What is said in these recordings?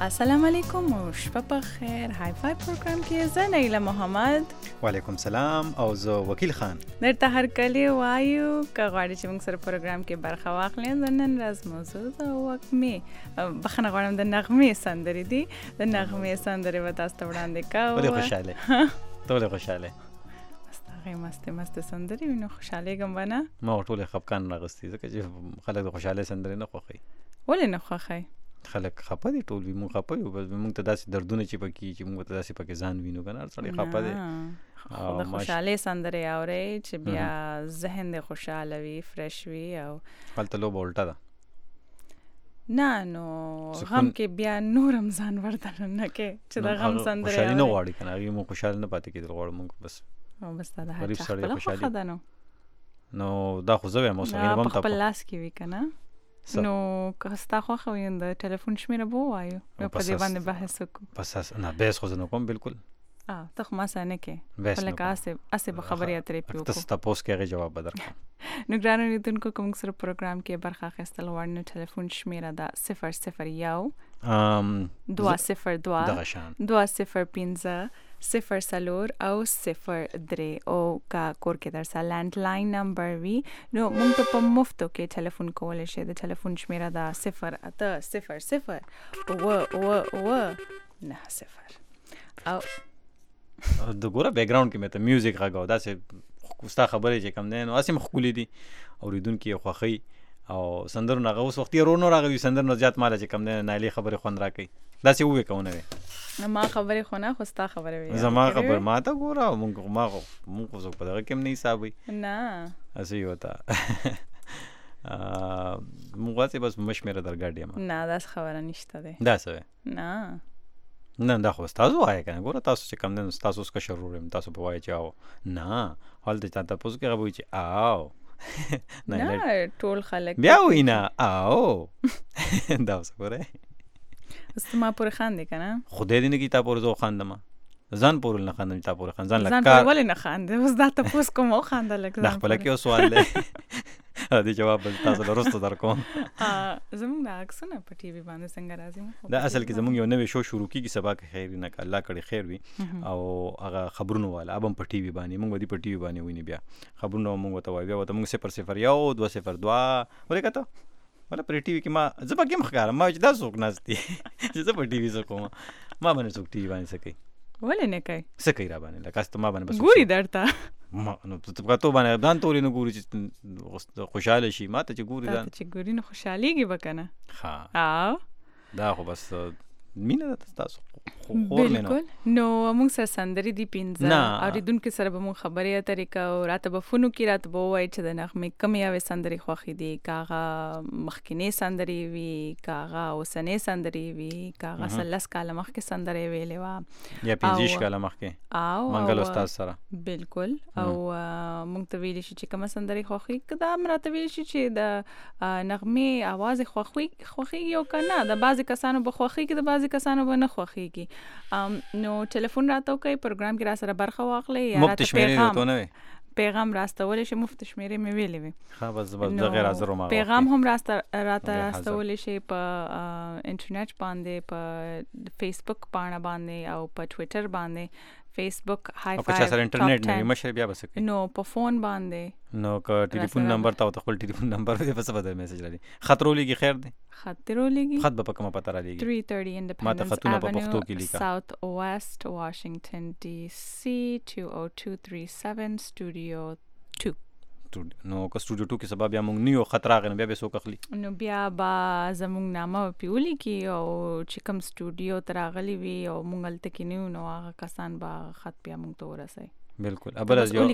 السلام علیکم او شپه په خیر. های فای پروګرام کې زه نیله محمد. وعلیکم سلام او زه وکیل خان. درته هر کله وایو که غواړئ چې موږ سره پروګرام کې برخه واخلئ. د نن ورځ موضوع د وږمې بخښنه غواړم د نغمې سندرې دي. د نغمې سندرې به تاسو ته وړاندې کوو. ولې خوشحاله ته ولې خوشحاله هغې مستې سندرې وي نو خوشحالېږم به نه. ما ټولې خفقان راغستې ځکه چې خلک د خوشحالۍ سندرې نه خوښوي. ولې نه خوښوي؟ خلک خفه دي ټول وي، مونږ خفه یو، بس مونږ ته داسې دردونه چې پکې چې مونږ ته داسې پکې ځان وینو که نه، هر سړی خفه دی. د خوشحالۍ سندرې اورئ چې بیا ذهن دې خوشحاله وي، فرش وي. او هلته لوبه الټه ده نه، نو غم کې بیا نور هم ځان ورته نه کې چې د غم سندرې خوشحالي نه غواړي که نه، هغې مونږ خوشحاله نه پاتې کېدل غواړو مونږ بس دا د هر چا خپله خوښه ده. نو دا خو زه وایم اوس هغې نه به هم په خپل لاس کې وي که نه. نو که ستا خوښه وي د ټلیفون شمېره به ووایو، په دې باندې بحث وکړو. بس نه بحث خو زه نه کوم بالکل. ته خو ما سره نه کې، خو لکه هسې به خبرې اترې پرې وکړو. ته تپوس کې هغې جواب به درکړم. نو ګرانو لیدونکو که موږ سره پروګرام کې برخه اخیستل غواړئ نو ټلیفون شمېره ده 001 205 0 0 او که کور کې در سره لینډلاین نمبر وي نو موږ ته په مفتو کې ټلیفون کولی شئ. د ټلیفون شمېره ده 08009 او د ګوره بیکګراوند کې مې ته میوزیک غږاو، داسې ستا خبرې چې کوم دی نو هسې مې ښکلي دي، اورېدونکي یې خوښوي او سندرو نه هغه اوس وختي ورو نور هغه سندر نه زیات ماله چې کوم دی نایلې خبرې خوند راکوي. داسې ووې که ونه وې ما خبرې خو نه، خو ستا خبرې وې. زما خبر ما ته ګوره مونږ خو څوک په دغه کې هم نه حساب وي نه هسې یې وته مونږ هسې بس مشمېره در ګډ یم. نه داسې خبره نشته دی. داسې وې نه دا خو ستاسو وایه که نه. ګوره تاسو چې کوم دی نو ستاسو اوس کشر ورور یم، تاسو به وایئ چې او نه هلته چا تپوس کوي هغه به وایي چې او نه ټول خلک بیا وایي نه او دا اوس ګورئ اوس ته ما پورې خاندې که نه. خدای دې نه کړي تا پورې زه وخاندم، ځان پورې نه خاندم چې تا پورې خاندم. ځان پورې ولې نه خاندې؟ اوس دا تپوس کوم وخانده لږ. دا خپله کې یو سوال دی دې جواب به تاسو له وروسته در کوم. زموږ دا عکسونه په ټي وي باندې څنګه راځي؟ دا اصل کې زموږ یو نوی شو شروع کېږي سبا که خیر وي نه که الله کړی خیر وي او هغه خبرونو والا اب هم په ټي وي باندې موږ به دې په ټي وي باندې ویني. بیا خبرونه موږ ورته وایو، بیا ورته موږ 001 202 ولیکه ته ولا پر ټي وي کې ما زه پکې هم ښکارم، ما چې دا څوک ناست دي چې زه په ټي وي څه کوم، ما باندې څوک ټي وي باندې څه کوي؟ ولې نه کوي؟ څه کوي را باندې؟ لکه هسې ته ما باندې بس ګوري درته نو تو باندې ځان ته ولې نه ګوري چې خوشحاله شي؟ ما ته چې ګوري تا ته چې ګوري نو خوشحالېږي به که نه. ښه دا خو بس مینه ده ستاسو خور مې بالکل. نو موږ سره سندرې دي 15 اورېدونکو سره به موږ خبرې اترې کوو. راته به فون وکړي، راته به ووایي چې د نغمې کومې یوې سندرې خوښې دي، که هغه مخکینۍ سندرې وي، که هغه اوسنۍ سندرې وي، که هغه 13 کاله مخکې سندرې ویلې وه یا 15 کاله مخکې منګل استاد سره. بالکل. او موږ ته ویلی شي چې کومه سندرې خوښوي، که دا هم راته ویلی شي چې د نغمې اواز یې خوښېږي او که نه. د بعضې کسانو به خوښېږي، د بعضې کسانو به نه خوښېږي. نو ټلیفون راته وکړئ، پروګرام کې را سره برخه واخلئ یا راته پیغام راستولی شي. مفت شمېرې مې ویلې وي. پیغام هم راته راستولی شي په انټرنیټ باندې، په فیسبوک پاڼه باندې او په ټویټر باندې. فیسبوک های او که چا سره انټرنیټ نه وي مشر بیا به څه کوي؟ نو په فون باندې نو که ټلیفون نمبر ته خپل ټلیفون نمبر وي په څه به میسج راځي؟ خط رولیږي؟ خیر دی خط رولیږي. خط به په کومه پته رالیږي؟ 330 Independence Avenue South West Washington DC 20237 Studio 2. نو که سټوډیو 2 کې سبا بیا موږ نه یو خط راغی نو بیا به څوک اخلي؟ نو بیا به زموږ نامه پې ولیکي او چې کوم سټوډیو ته راغلي وي او موږ هلته کې نه یو نو هغه کسان به خط بیا موږ ته ورسوي. بالکل. ابل از یو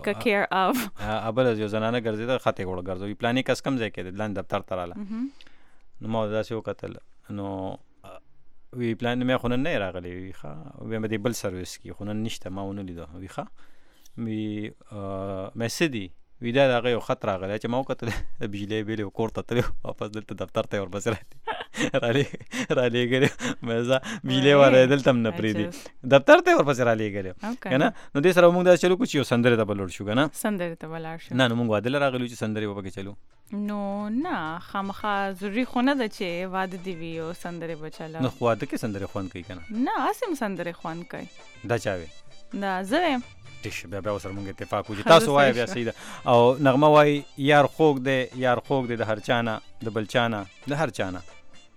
زنانه ګرځېده خط یې وړه ګرځوي. پلانې کس کم ځای کې دی لاندې دفتر ته راله نو ما داسې وکتل نو وی پلان مې خو نن نه راغلی وي ښه بیا مې دې بل سروس کې خو نن نشته ما ونه لیده وي ښه وي مې څه دي وی دا دغه یو خط راغلی چې ما وکتل د بجلۍ بیل یو کور ته تللی واپس دلته دفتر ته ورپسې رالیږلی مې زه بجلۍ والا دلته هم نه پرېږدي دفتر ته ورپسې رالیږلی که نه. نو دې سره موږ داسې چلو کړو چې یو سندرې ته به لاړ شو که نه. سندرې ته به لاړ شو. نه نو موږ واده له راغلي چې سندرې به پکې چلو نو نه خامخا ضروري خو نه ده چې واده دی وي او سندرې به چلاو. نو خو واده کې سندرې خوند کوي که نه؟ نه هسې هم سندرې خوند کوي. دا چا وی؟ دا زه یم. ټیک شه، بیا ورسره مونږ اتفاق وکړو چې تاسو وایه بیا صحیح ده. او نغمه وایي یار خوږ دی، یار خوږ دی د هر چا نه، د بل چا نه، د هر چا نه.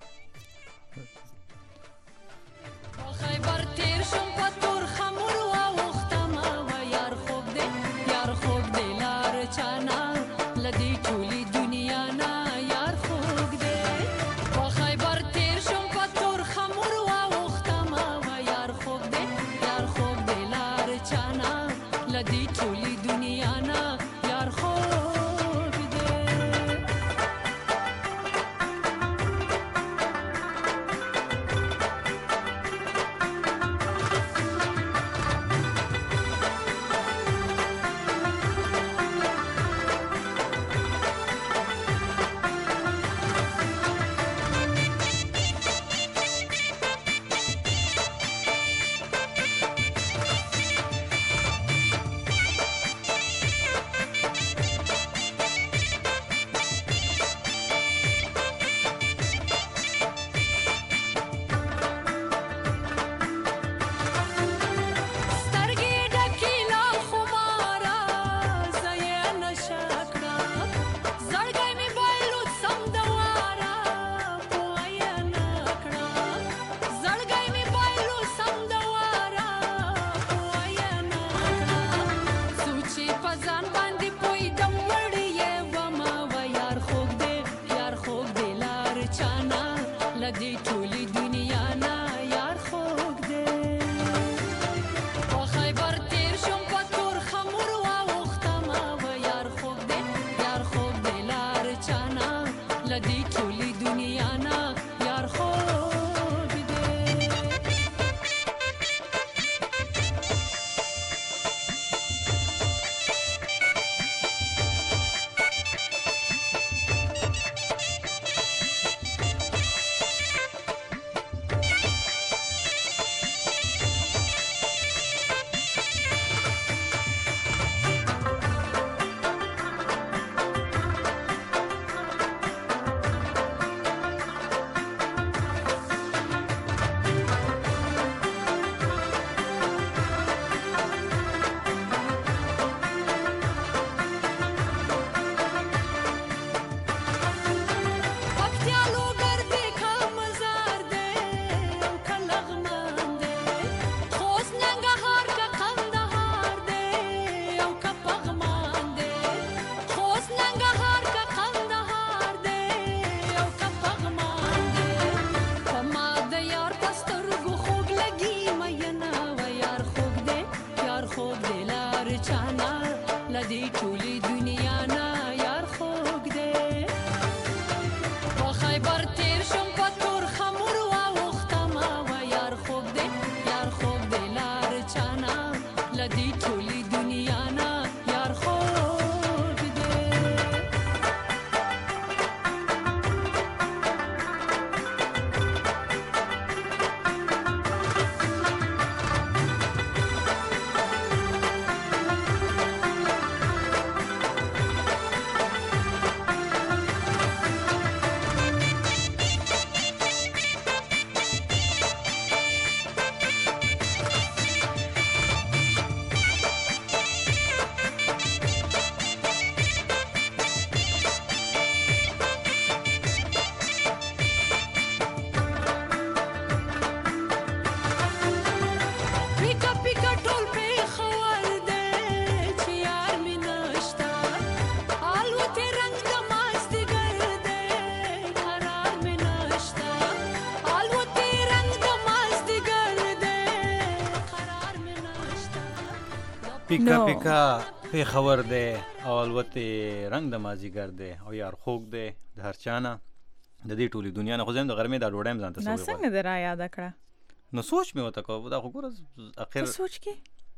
پیکا پیکا پیښور دی او الوتې رنګ د مازدیګر دی او یار خوږ دی د هر چا نه د دې ټولې دنیا نه. خو زه هم د غرمې دا ډوډۍ هم ځان ته دا څنګه دې را یاده کړه؟ نو سوچ مې ورته کوه دا خو ګوره اخر سوچ کې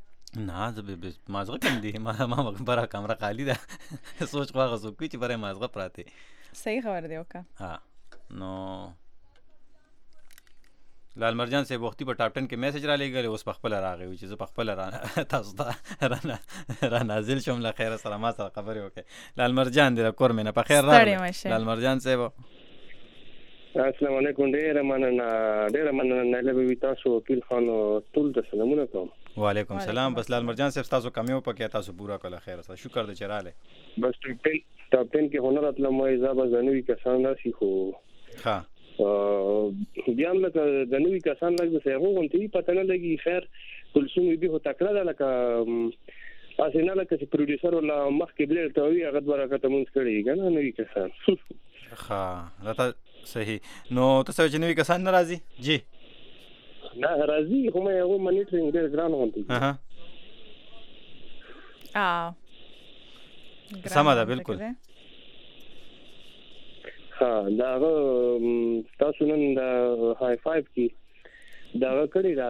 نه زه مازغه کم دی ما برا کمره خالی ده سوچ خو هغه څوک کوي چې برای مازغه پراته. صحیح خبر دی وکړه. ها نو لال مرجان صاحب وختي په ټاپ 10 کې میسج را لېږلی، اوس په خپله راغی چې زه په خپله تاسو ته را نازل شوم. له خیره سره ما سره خبرې وکړې. لال مرجان دې د کور مې نه په خیر راغلی. لال مرجان صاحب السلام علیکم. ډېره مننه نایله بیبي، تاسو وکیل خان ټول ته سلامونه کوم. وعلیکم السلام. بس لال مرجان صاحب تاسو کمی وپکې، تاسو پوره کړه. خیر سره شکر دې چې راغلی. بس ټاپ 10 کې هنر اتلم وای زابه زنوي کسان راشي خو ها بیا هم لکه د نوي کسان لږ د هغو غونډې پته نه لګي. خیر کلثوم بیبي خو تکړه ده، لکه هسې نه لکه چې پروډیوسر ولا مخکې بلې ته وي هغه 2 رکعته مونځ کړي که نه نوي کسان. ښه راته صحیح. نو ته څه چې نوي کسان نه راځي؟ جی نه راځي، خو مې هغو منیټرینګ ډېر ګران غونډې. سمه ده بالکل. ها دا تاسو نن د های 5 کې دا کړی دا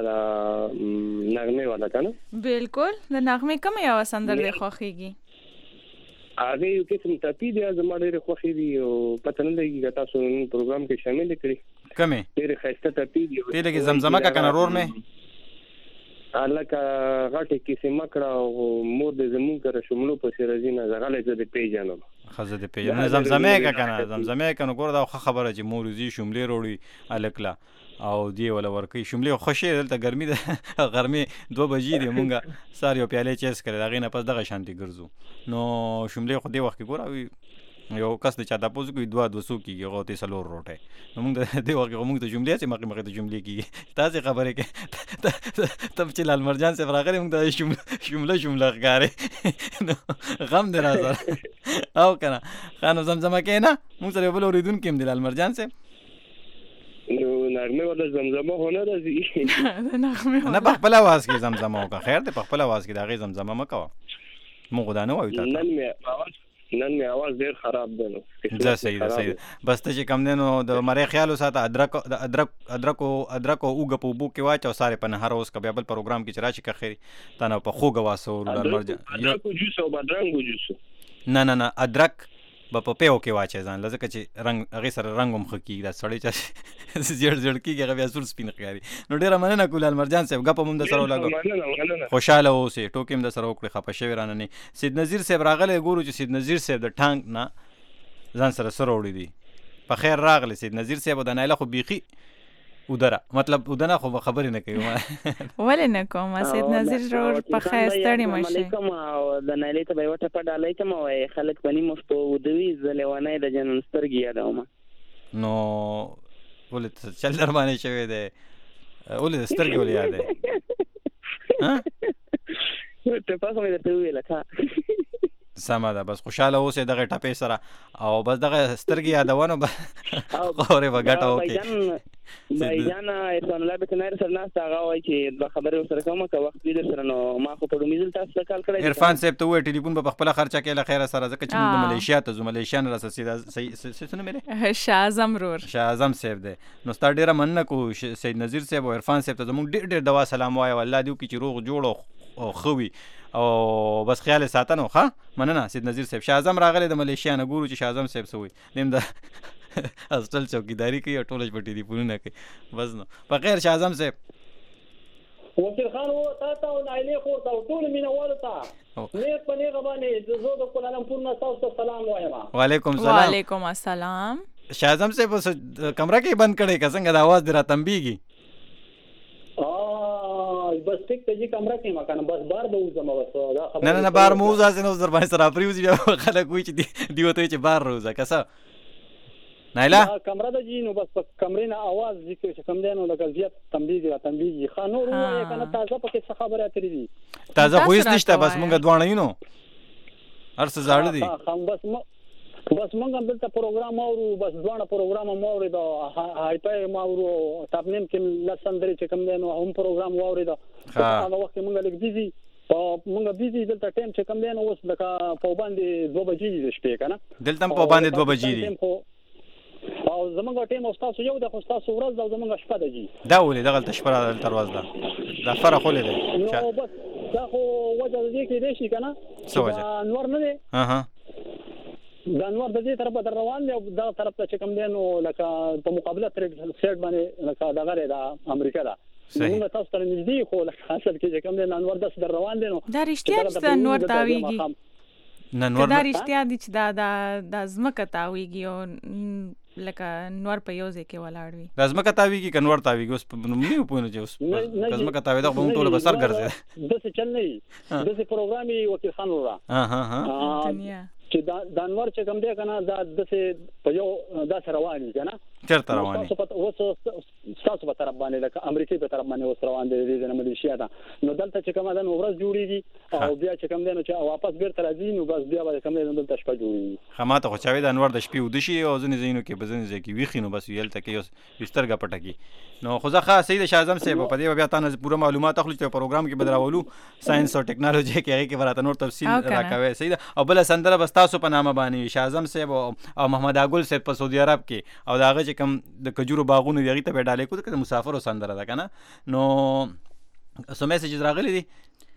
نغمه والا کنه؟ بالکل. د نغمه کوم یو سندر دی خوښیږي؟ هغه یو قسم ټاپی دی زما ډېر خوښي دی او پته نه لګي چې تاسو نن پروګرام کې شامل کړی. کومه؟ ډېر ښایسته ټاپی دی. ته لګي زمزمه کا کنه رور مې الکه غټه کې سیمه کړه او مور د زمون کړه شملو په سرزینه زغاله زده پیژنم. خزه دې پیژنم زمزمه کا کنه زمزمه کنه ګور دا خبره چې مورزي شملې وروړي الکلا او دی ولا ورکی شملې خوشې دلته ګرمي ده ګرمي 2 بجې دی مونږه سار یو پیاله چیس کړی دا غینه پس دغه شانتي ګرځو. نو شملې خو دې وخت کې ګور یو کس د چا د پوز کوي 2 کېږي هغه ته سلور روټه. نو موږ دې وخت موږ ته جملې چې مخکې د جملې کېږي تاسو خبرې کې تب چې لال مرجان سے راغلی موږ د جمله ښکارې غم دې راځه او کنه خانو زمزمه کې نه موږ سره بل اوریدونکو هم د لال مرجان سے نو نغمه ولا زمزمه هونه راځي نه په خپل आवाज کې زمزمه وکړه. خیر دې په خپل आवाज کې دا غي زمزمه مکو موږ دا نه وایو. نن مې आवाज ډېر خراب دی. نو دا صحیح ده بس ته چې کم دی نو د مری خیال وساته ادرک اوګه په بو کې واچو ساره په نهار اوس کبه بل پروګرام کې چرای چې خیر تنه په خوګه واسو لال مرجان ادرک جوس او بادرنګ جوس نه ادرک په پیو کې واچي ځان لزکه چې رنگ هغه سره رنگوم خکی دا سړی چې زړ کیږي هغه بیا سور سپین ښکاري. نو ډیره مننه کولال مرجان صاحب غپ هم د سره ولګو خوشاله اوسې ټوکیم د سره وکړي خپه شوی رانه نه. سید نذیر صاحب راغله ګورو چې سید نذیر صاحب د ټانک نه ځان سره وړي دي. په خیر راغله سید نذیر صاحب د نایله خو بیخي ودره مطلب ودنه خو خبرې نه کوي ولې نه کوم. سید نذیر ور په خیر ستړي مشه علیکم او د نایله ته به وټه په ډالای کوم وای خلک پنی مفتو ودوي زلوانه د جنن سترګي یادوم. نو ولې چل در باندې شوی دی ولې سترګي ولې یاد دی ها ته په کومه ته ویل کا سمه ده. بس خوشاله اوسې دغه ټپې سره او بس دغه سترګې یادونه خورې وګټه وکي. بایجان احسان الله به تنار سره ناس هغه وای چې د خبرې سره کوم کا وخت دې سره نو ما خو په میزل تاسو کال کړی. عرفان صاحب ته وې ټلیفون په خپل خرچه کې له خیره سره ځکه چې موږ ملیشیا ته زو ملیشیا نه راسه سیده څه نه مې شاه اعظم صاحب دی. نو ستاره ډیره مننه کو سید نذیر صاحب او عرفان صاحب ته زموږ ډېر دوا سلام وایو. الله دې وکړي چې روغ جوړ او خوي او بس خیال ساتنو. ها مننه سید نذیر صاحب. شاه اعظم راغلی د ملیشیا نه ګورو چې شاه اعظم صاحب سوي نیم د اصل چوکیداری کوي او ټولج پټی دی پونه کوي بس نو په خیر شاه اعظم صاحب. وکیل خان و تا او نایله خور تا ټول مینه ورته نه پنه غبانه زو د کولالمپور نه تاسو سلام وایم. وعلیکم السلام. شاه اعظم صاحب کمره کې بند کړي که څنګه د आवाज درا تنبیږي بس ټیک ته جی کمره کې مکان بس بار به وځم بس دا خبر نه بار مو ځاسه نو در باندې سره پریوزي خلک وای چې دیو ته چې بار روزه کسا نایلا کمره د جی نو بس کمرې نه आवाज ذکر چې کم دی نو لکه زیات تنبیږي خانور وای کنه تازه پکې څه خبره اترې دي تازه خو هیڅ نشته بس مونږ دوانه یو نو ارڅ زاړه دي بس مونږ دلته پروګرام اورو بس دوانه پروګرام اورو دا هاي پای اورو تابنیم کې لسندري چې کم دی نو هم پروګرام اورو دا هغه وخت مونږ لګ بيزي مونږ بيزي دلته ټایم چې کم دی نو اوس لکه په باندې 2 بجې د شپې کنه دلته په باندې 2 بجې دي او زمونږ ټیم او تاسو یو د خو تاسو ورځ او زمونږ شپه د جی دا ولې دغه شپه دلته ورځ ده دا فرق ولې دی نو بس دا خو وجه دې کې دی شي کنه څه وجه نور نه دی د انور د دې طرف در روان دی او دا طرف ته چې کوم دی نو لکه په مقابله ټریډ سیټ باندې لکه دغه د امریکا دا موږ تاسو ته نږدې خو لکه اصل کې چې کوم دی انور د در روان دی نو دا رښتیا چې انور تاویږي دا رښتیا دي چې دا زمکه تاویږي او لکه نور په یو ځای کې ولاړ وي د زمکه تاویږي کنور تاویږي اوس په نومي پوینه چې اوس زمکه تاوي دا په ټوله بسر ګرځي د څه چل نه د څه پروګرامي وکیل خان ورا دنیا چې د انور چې کوم دی کنه دا د څه په یو دا سره رواني کنه چرته رواني تاسو په طرف باندې لکه امریکای په طرف باندې اوس روان دي د ملیشیا دا نو دلته چې کومه ده نو ورځ جوړیږي او بیا چې کوم دی نو چې واپس بیرته راځي نو بس بیا به کوم دی نو دلته شپه جوړیږي خماته خو چاوي د انور د شپې ودشي او ځنې زینو کې بزنې ځکه کې ویخي نو بس ویل تکي اوس سترګه پټکی نو خو ځکه سید شاعظم صاحب په دې بیا تاسو پوره معلومات اخلو چې پروګرام کې بدراولو ساينس او ټیکنالوژي کې هغه کې ورته نور تفصیل راکوي سید او بل سندره بس تاسو په نامه باندې شاعظم صاحب او محمد اګل صاحب په سعودي عرب کې او داغه چې کوم د کجورو باغونو دیغه ته ډالې کو د مسافر سندره ده کنه نو سو میسیجز راغلي دي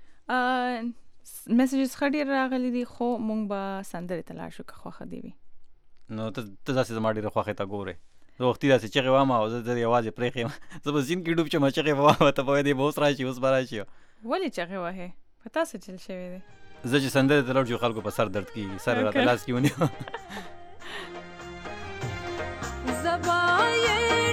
میسیجز خډیر راغلي دي خو مونږ به سندره تلاش وکړو خو خدي وي نو ته ځکه زما ډیره خوخه تا ګوره زه وختي داسې چې غواما او زه د یوازې پرېخې زه به زین کې ډوب چې ما چې غواما ته په دې بوس راشي اوس براشي ولې چې غواه پتا څه چل شوی دی زه چې سندره تلور جو خلکو په سر درد کیږي سر راته لاس کیونی زبای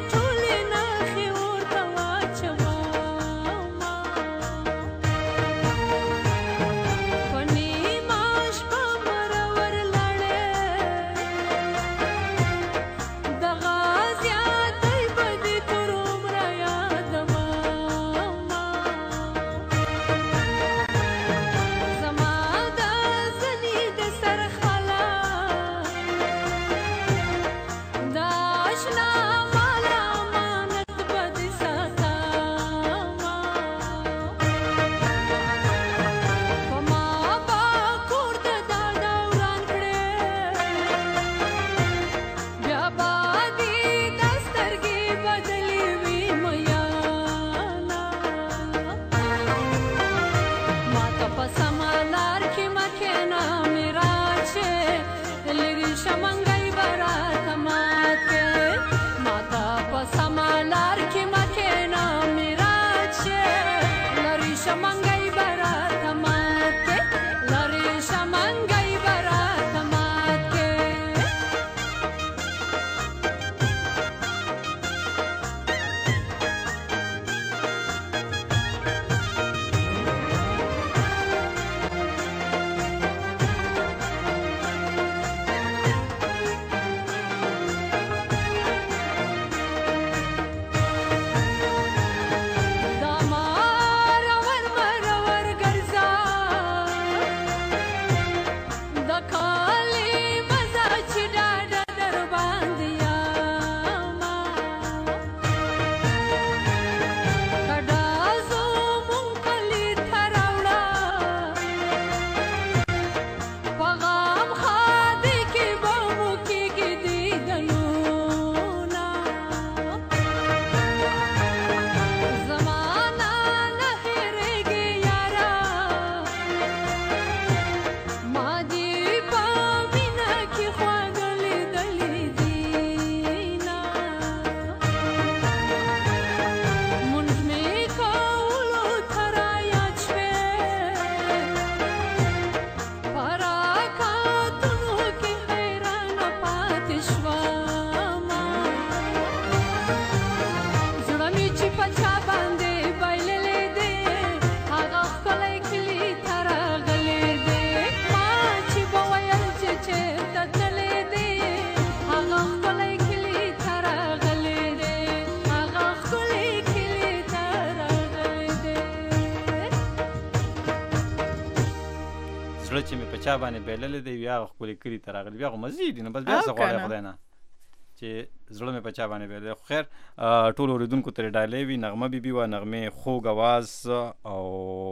چې مې په چا باندې بیللې دی بیا خپلې کلي ته راغلي بیا خو مزید نو بس بیا څه غواړی خدای نه چې زړه مې په چا باندې بیللی خو خیر ټولو اورېدونکو ته ډالۍ وي نغمه بیبي وه نغمې خوږ اواز او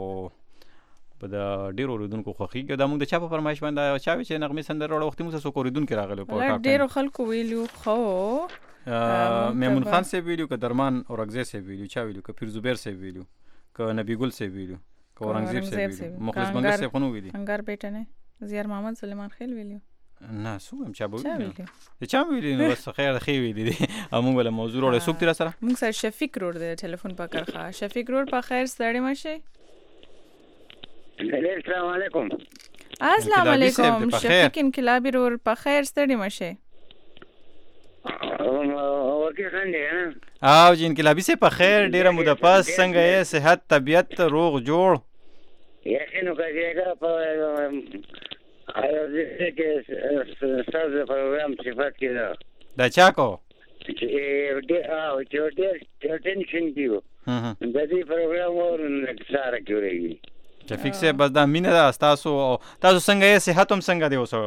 په د ډېرو اورېدونکو خوښېږي دا موږ د چا په فرمایش باندې چا وي چې نغمې سندره راوړه وختې موږ څه څوک اورېدونکي راغلي په ډېرو خلکو ویلو خو میمون خان صاحب ویلو که درمان اورنګزیب صاحب ویلو چا ویلو که پیر زبیر صاحب ویلو که نبی ګل صاحب ویلو که اورنګزیب صاحب ویلو مخلص بنګر صاحب خو نو ویلي انګار بیٹه نه زیار محمد سلیمان خیل ویلو نه څوک چا به چا ویلي ویلي چا ویلي نو بس خیر ښې ویلي دي او موږ ولا موضوع وروړی څوک دي را سره موږ سره شفیق روډ دی ټلیفون په کرخه شفیق روډ په خیر ستړی مشئ السلام علیکم السلام علیکم شفیق انقلابی روډ په خیر ستړی مشئ ورکی خان دی نه او جی انقلابی سے په خیر ډیره موده پس څنګه یې صحت طبیعت روغ جوړ یقینو کېږي په دې کې ستاسو پروګرام صفات کې ده دا چا کو چې ډېر ټینشن کیو د دې پروګرام ورن سره کوي شفیق سے بس دا مینه ده تاسو څنګه یې صحت هم څنګه دی اوسه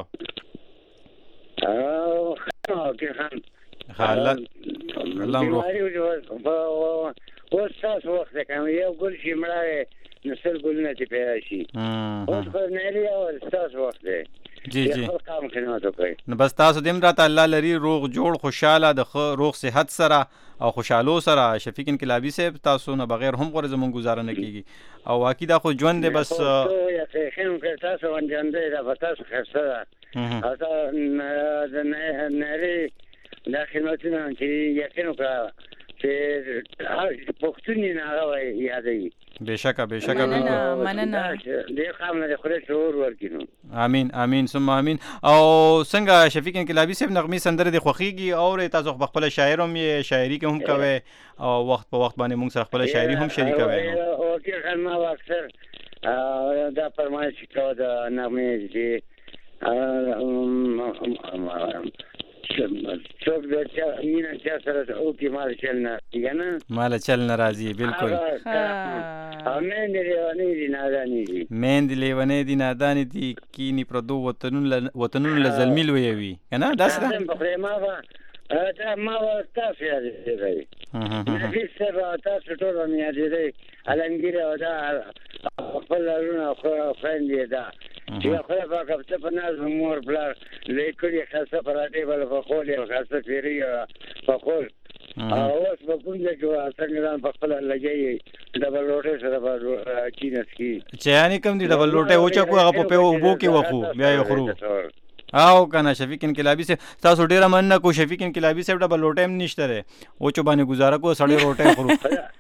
اوکې خان الله امرو اوس تاسو وخت کوم یو ګل شي مړه نسل ګلونه چې پیدا شي اوس خو نه لري او تاسو وخت دی جی کام خدمت کوي نو بس تاسو دیم راته الله لري روغ جوړ خوشاله د روغ صحت سره او خوشحالو سره شفیق انقلابی صاحب تاسو نه بغیر هم غوړې زمون گزاره نه کیږي او واقعي دا خو ژوند دی بس یقین کوي تاسو انجام دی دا تاسو خسته او دا نری دا خدمتونه چې یقین وکړه چې پښتوني نه هغه یادوي بشکه بالکل مننه دې قام نه خوري شعور ورکینو امين ثم امين او څنګه شفیق انقلابی صاحب نغمي سندره د خوخيږي او تاسو خپل شاعر هم یې شاعري کې هم کوي او وخت په وخت باندې موږ سره خپل شاعري هم شریکوي او کې خان ما اکثر دا فرمایش کوي د نغمي چې څوک د چا مینا چا سره او کې مال چل نه دیګنه مال چل ناراضي بالکل او مین دی لیوانه دی نادانی دی کینی پردو وطنون لزلمی لویوی کنه داس ده ما تاسو یادې دی نفیس سره تاسو ټول مې یادې دی الانګیره او دا خپل لرونه خو خويندې ده چې خو په کپته په ناز مور بلار لیکلي خاصه پراټې بل په خول یو خاصه فری په خول اوس په کوم ځای کې څنګه په خپل لګي ډبل روټه سره په چینسکی چې یعنی کوم دی ډبل روټه اوچا کو هغه په وبو کې وخو بیا یو خرو او کنه شفیق انقلابی سے تاسو ډیره مننه کو شفیق انقلابی سے ډبل روټه هم نشته ره او چو باندې گزاره کو سړی روټه خرو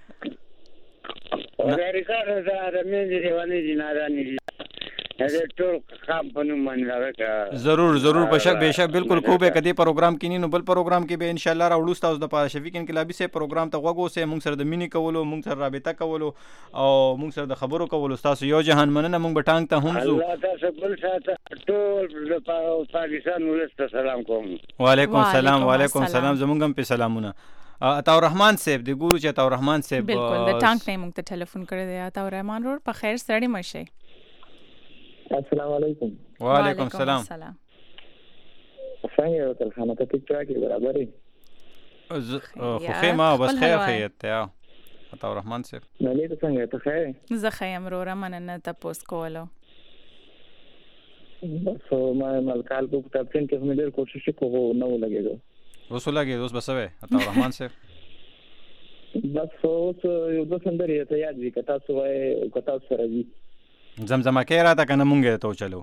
ورېکاره دا مې دی ونه دي نارانی هغه ټول خام پنو منځه ضرور بشک بالکل کو به کدی پروګرام کینی نو بل پروګرام کې به ان شاء الله راوړو تاسو د پاره شفیق انقلابی سے پروګرام ته وګو سه موږ سره د مینی کولو موږ سره رابطه کولو او موږ سره د خبرو کولو تاسو یو جهان مننه موږ به ټانګ ته هم زو الله تاسو بل ساته ټول پاکستان ولست سلام کوم وعلیکم السلام زمونږ هم په سلامونه عطا الرحمن صاحب د ګورو چې عطا الرحمن صاحب بالکل د ټانګ نه موږ ته ټلیفون کړی دی عطا الرحمن روډ په خیر ستړي مشئ السلام علیکم وعلیکم السلام څنګه یو تل خانه ته ټیک ټاک برابرې خو خیمه بس خیر ته عطا الرحمن صاحب نه دې څنګه ته خیر زه خیم رورا مننه تاسو کولو بس ما ملکال کو کتابچن کې هم ډېر کوشش کوو نو لګېدو اوس لګېدو بس به عطا الرحمن صاحب بس اوس یو د سندرې ته یاد وی کتا سو وای کتا سره وی زمزمه کې راته کنه مونږه ته چلو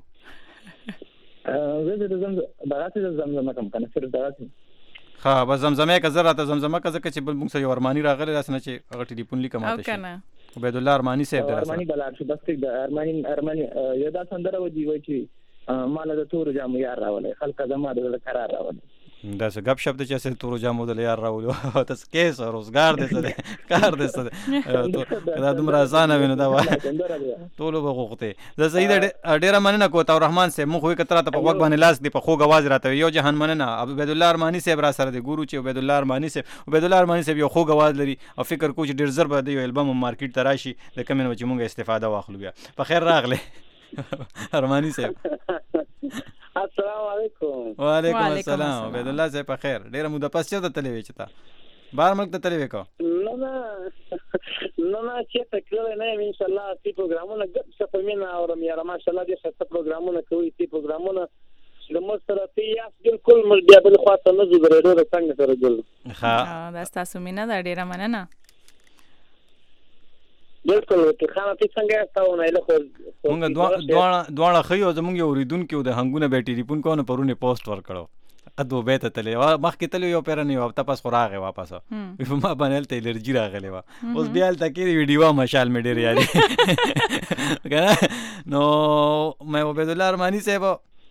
زه د زمزمه کوم کنه صرف دغه ها بس زمزمه که زه راته زمزمه که زه چې بل مونږ سره ارمانی راغلی راس نه چې هغه ټلیفون لیکم ماته شي عبید الله ارمانی صاحب درسه ارمانی بلار شو بس د ارمانی یو دا سندره ودی وای چې مال د تور جام یار راولې خلک زما د قرار راولې دا څه غب شپ د چې تور جامو د یار راولو تاسو کیس روزګار دې څه کار دې څه دا دومره ځانه ویني دا ټول وغوخته زه سید ډیره مننه کو عطا الرحمن صاحب مخ وي کتره ته په وګ باندې لاس دی په خوګ आवाज راته یو جهان مننه عبید الله ارمانی صاحب را سره دی ګورو چې عبید الله ارمانی صاحب یو خوګ आवाज لري او فکر کو چې ډیر زر به دی یو البم مارکیټ ته راشي د کمن و چې مونږه استفاده واخلو بیا په خیر راغله ارمانی صاحب السلام علیکم وعلیکم السلام عبید الله صاحب په خیر ډیره موده پس چې ته تلوي چتا بار ملک ته تلوي کو نه چې تکلل نه ان شاء الله تی پروګرامونه ګټ څه پمنه اورم یاره ماشاءالله دې څه پروګرامونه کوي تی پروګرامونه د مستر تی یاس بالکل مل بیا بل خاطر نه زبرېدو د څنګه سره ګل ها دا تاسو مینه دا ډیره مننه بالکل خانه ته څنګه تاسو نه له مونږ دوه خيو زمونږ یو ریدونکو د هنګونه به ټلیفون کو نه پرونه پوسټ ور کړو ادو به ته تلې مخکې تلې یو پیرنې او تاسو خوراغه واپس په ما باندې ته الرجی راغلی و اوس بیا تل کې ویډیو مشال مې ډېر یادي کنه نو مې عبد الله ارمانی صاحب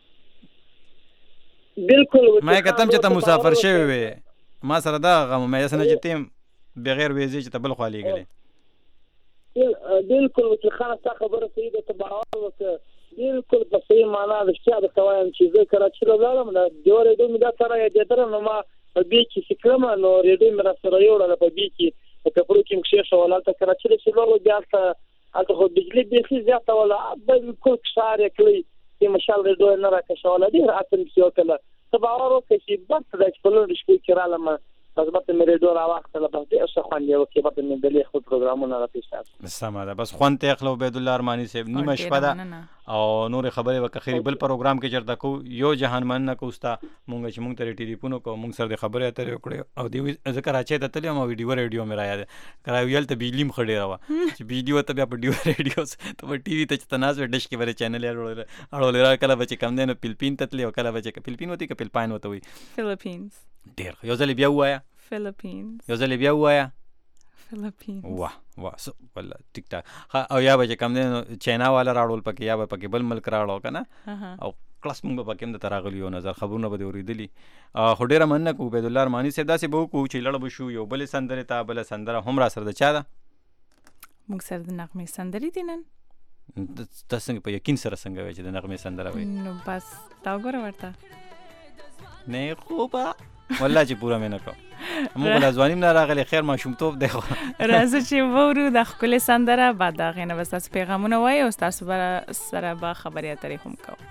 بالکل ما کتم چې ته مسافر شوی وې ما سره دا غم مې اسنه چې تیم بغیر ویزه چې تبل خالي غلې بالکل چې خاصه خبره سیده تبعال وکړه بالکل په صحیح معنا د اشتیا د توایم چې زه کراچي لاله نه د ریډیو مې دا سره یې درته نو ما په بي کې سکرم نو ریډیو مې را سره یو له په بي کې په پرو کې مخې شو ولالته کراچي له شلو بیا ته خو بجلی به زیاته ولا بالکل ښار کلی چې مشال ریډیو نه راکښه ولا دې راتم څه وکړه تبعال وکړي چې بس د خپل شپې کړه ما البته مې ریډیو راوخته له بده څه خوندې وکړي په دې بلې خو پروګرامونه را پیښه سمه ده بس خوان ته خپل عبد الله ارمانی صاحب نیمه شپه ده او نور خبره وکړي بل پروګرام کې چرته کو یو جهان من نه کوستا مونږ چې مونږ ته ټلیفون کو مونږ سره خبره اترې وکړي او دې ذکر اچي ته تلې ما ویډیو ریډیو مې را یاد کراویل ته بجلی مخړې راو چې ویډیو ته بیا په ډیو ریډیو ته په ټي وي ته تناز ډش کې وره چینل اړول را کله بچ کم دینو فلپین ته تلې او کله بچ فلپین وتی ک فلپاین وته وي فلپینز ډیر یو ځل بیا وایا فلپینز یو ځل بیا وایا فلپینز واه سو والله ټیک ټاک او یا به کم دینو چاینا والا راړول پکې یا به پکې بل ملک راړو کنه او کلاس مونږ پکې هم د تراغلیو نظر خبرونه به اوریدلی خو ډیره مننه کو عبد الله ارمانی صاحب داسې به کو چې لړ بشو یو بل سندره تا بل سندره هم را سره د چا ده موږ سره د نغمه سندري دي نن تاسو څنګه په یقین سره څنګه وای چې د نغمه سندره وای نو بس تا وګوره ورته نه خوبه والله چې پورا مې نه کو موږ له ځوانیم نه راغلی خیر ماشومتوب دی خو راځه چې وورو د ښکلې سندره بعد د هغې نه به ستاسو پیغامونه وایو او ستاسو سره به خبرې اترې هم کوو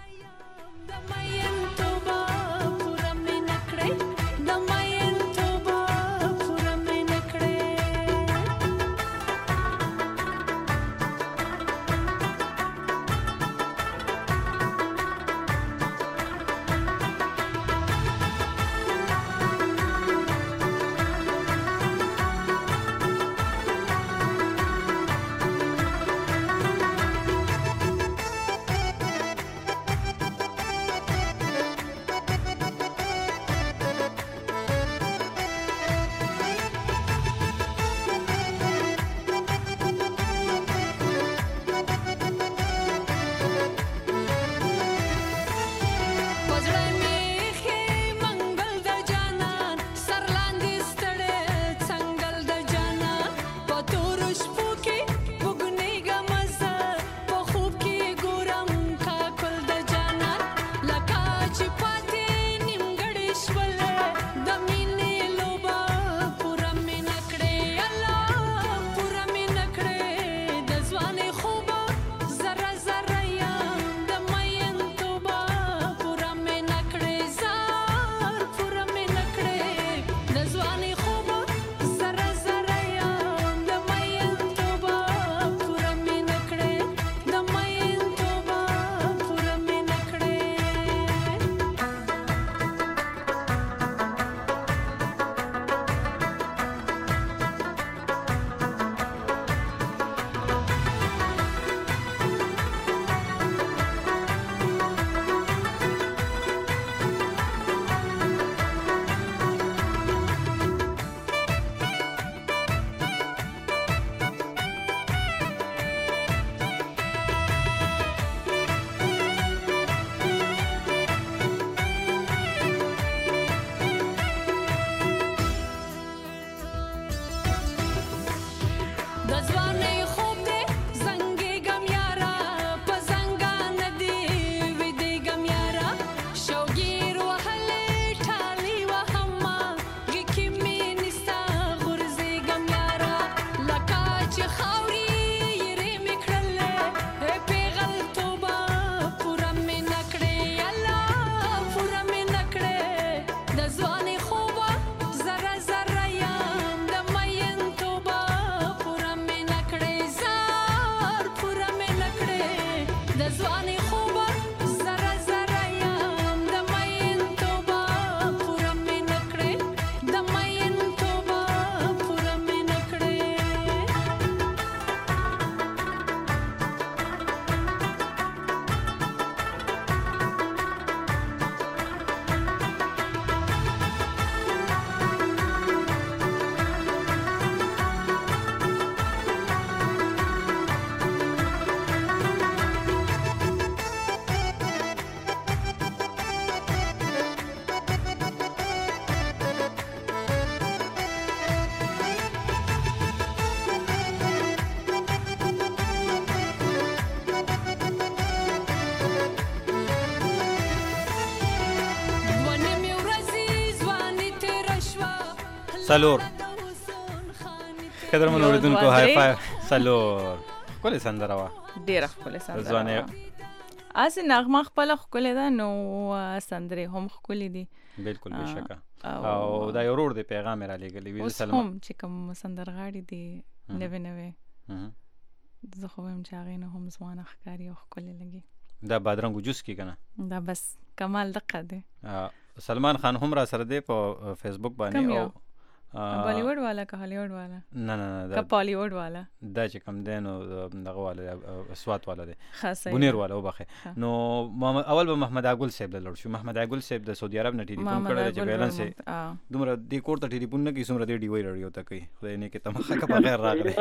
سلور قدر من اوریدونکو های فای سلور کولی سندره وا ډیره ښکلې سندره ځوانه اسې نغمه خپله ښکلې ده نو سندرې هم ښکلې دي بالکل بشکه او دا یو ورور دی پیغام را لېږلی وي اوس هم چې کوم سندرغاړي دي نوې نوې زه خو وایم چې هغې نه هم ځوانه ښکاري او ښکلې لګي دا بادرنګ جوس کې که نه دا بس کمال دقه دی سلمان خان هم را سره دی په فیسبوک باندې او بالیوډ والا که هالیوډ والا نه نه نه که پالیوډ والا دا چې کوم دی نو دغه والا سوات والا دی خاصه بونیر والا وبخې نو اول به محمد عاګل صاحب له لړ شو محمد عاګل صاحب د سعودي عرب نه ټلیفون کړی چې بیلانس دومره دې کور ته ټلیفون نه کوي څومره دې ډیوی رادیو ته کوي خدای نه کې تمخه که بغیر راغلی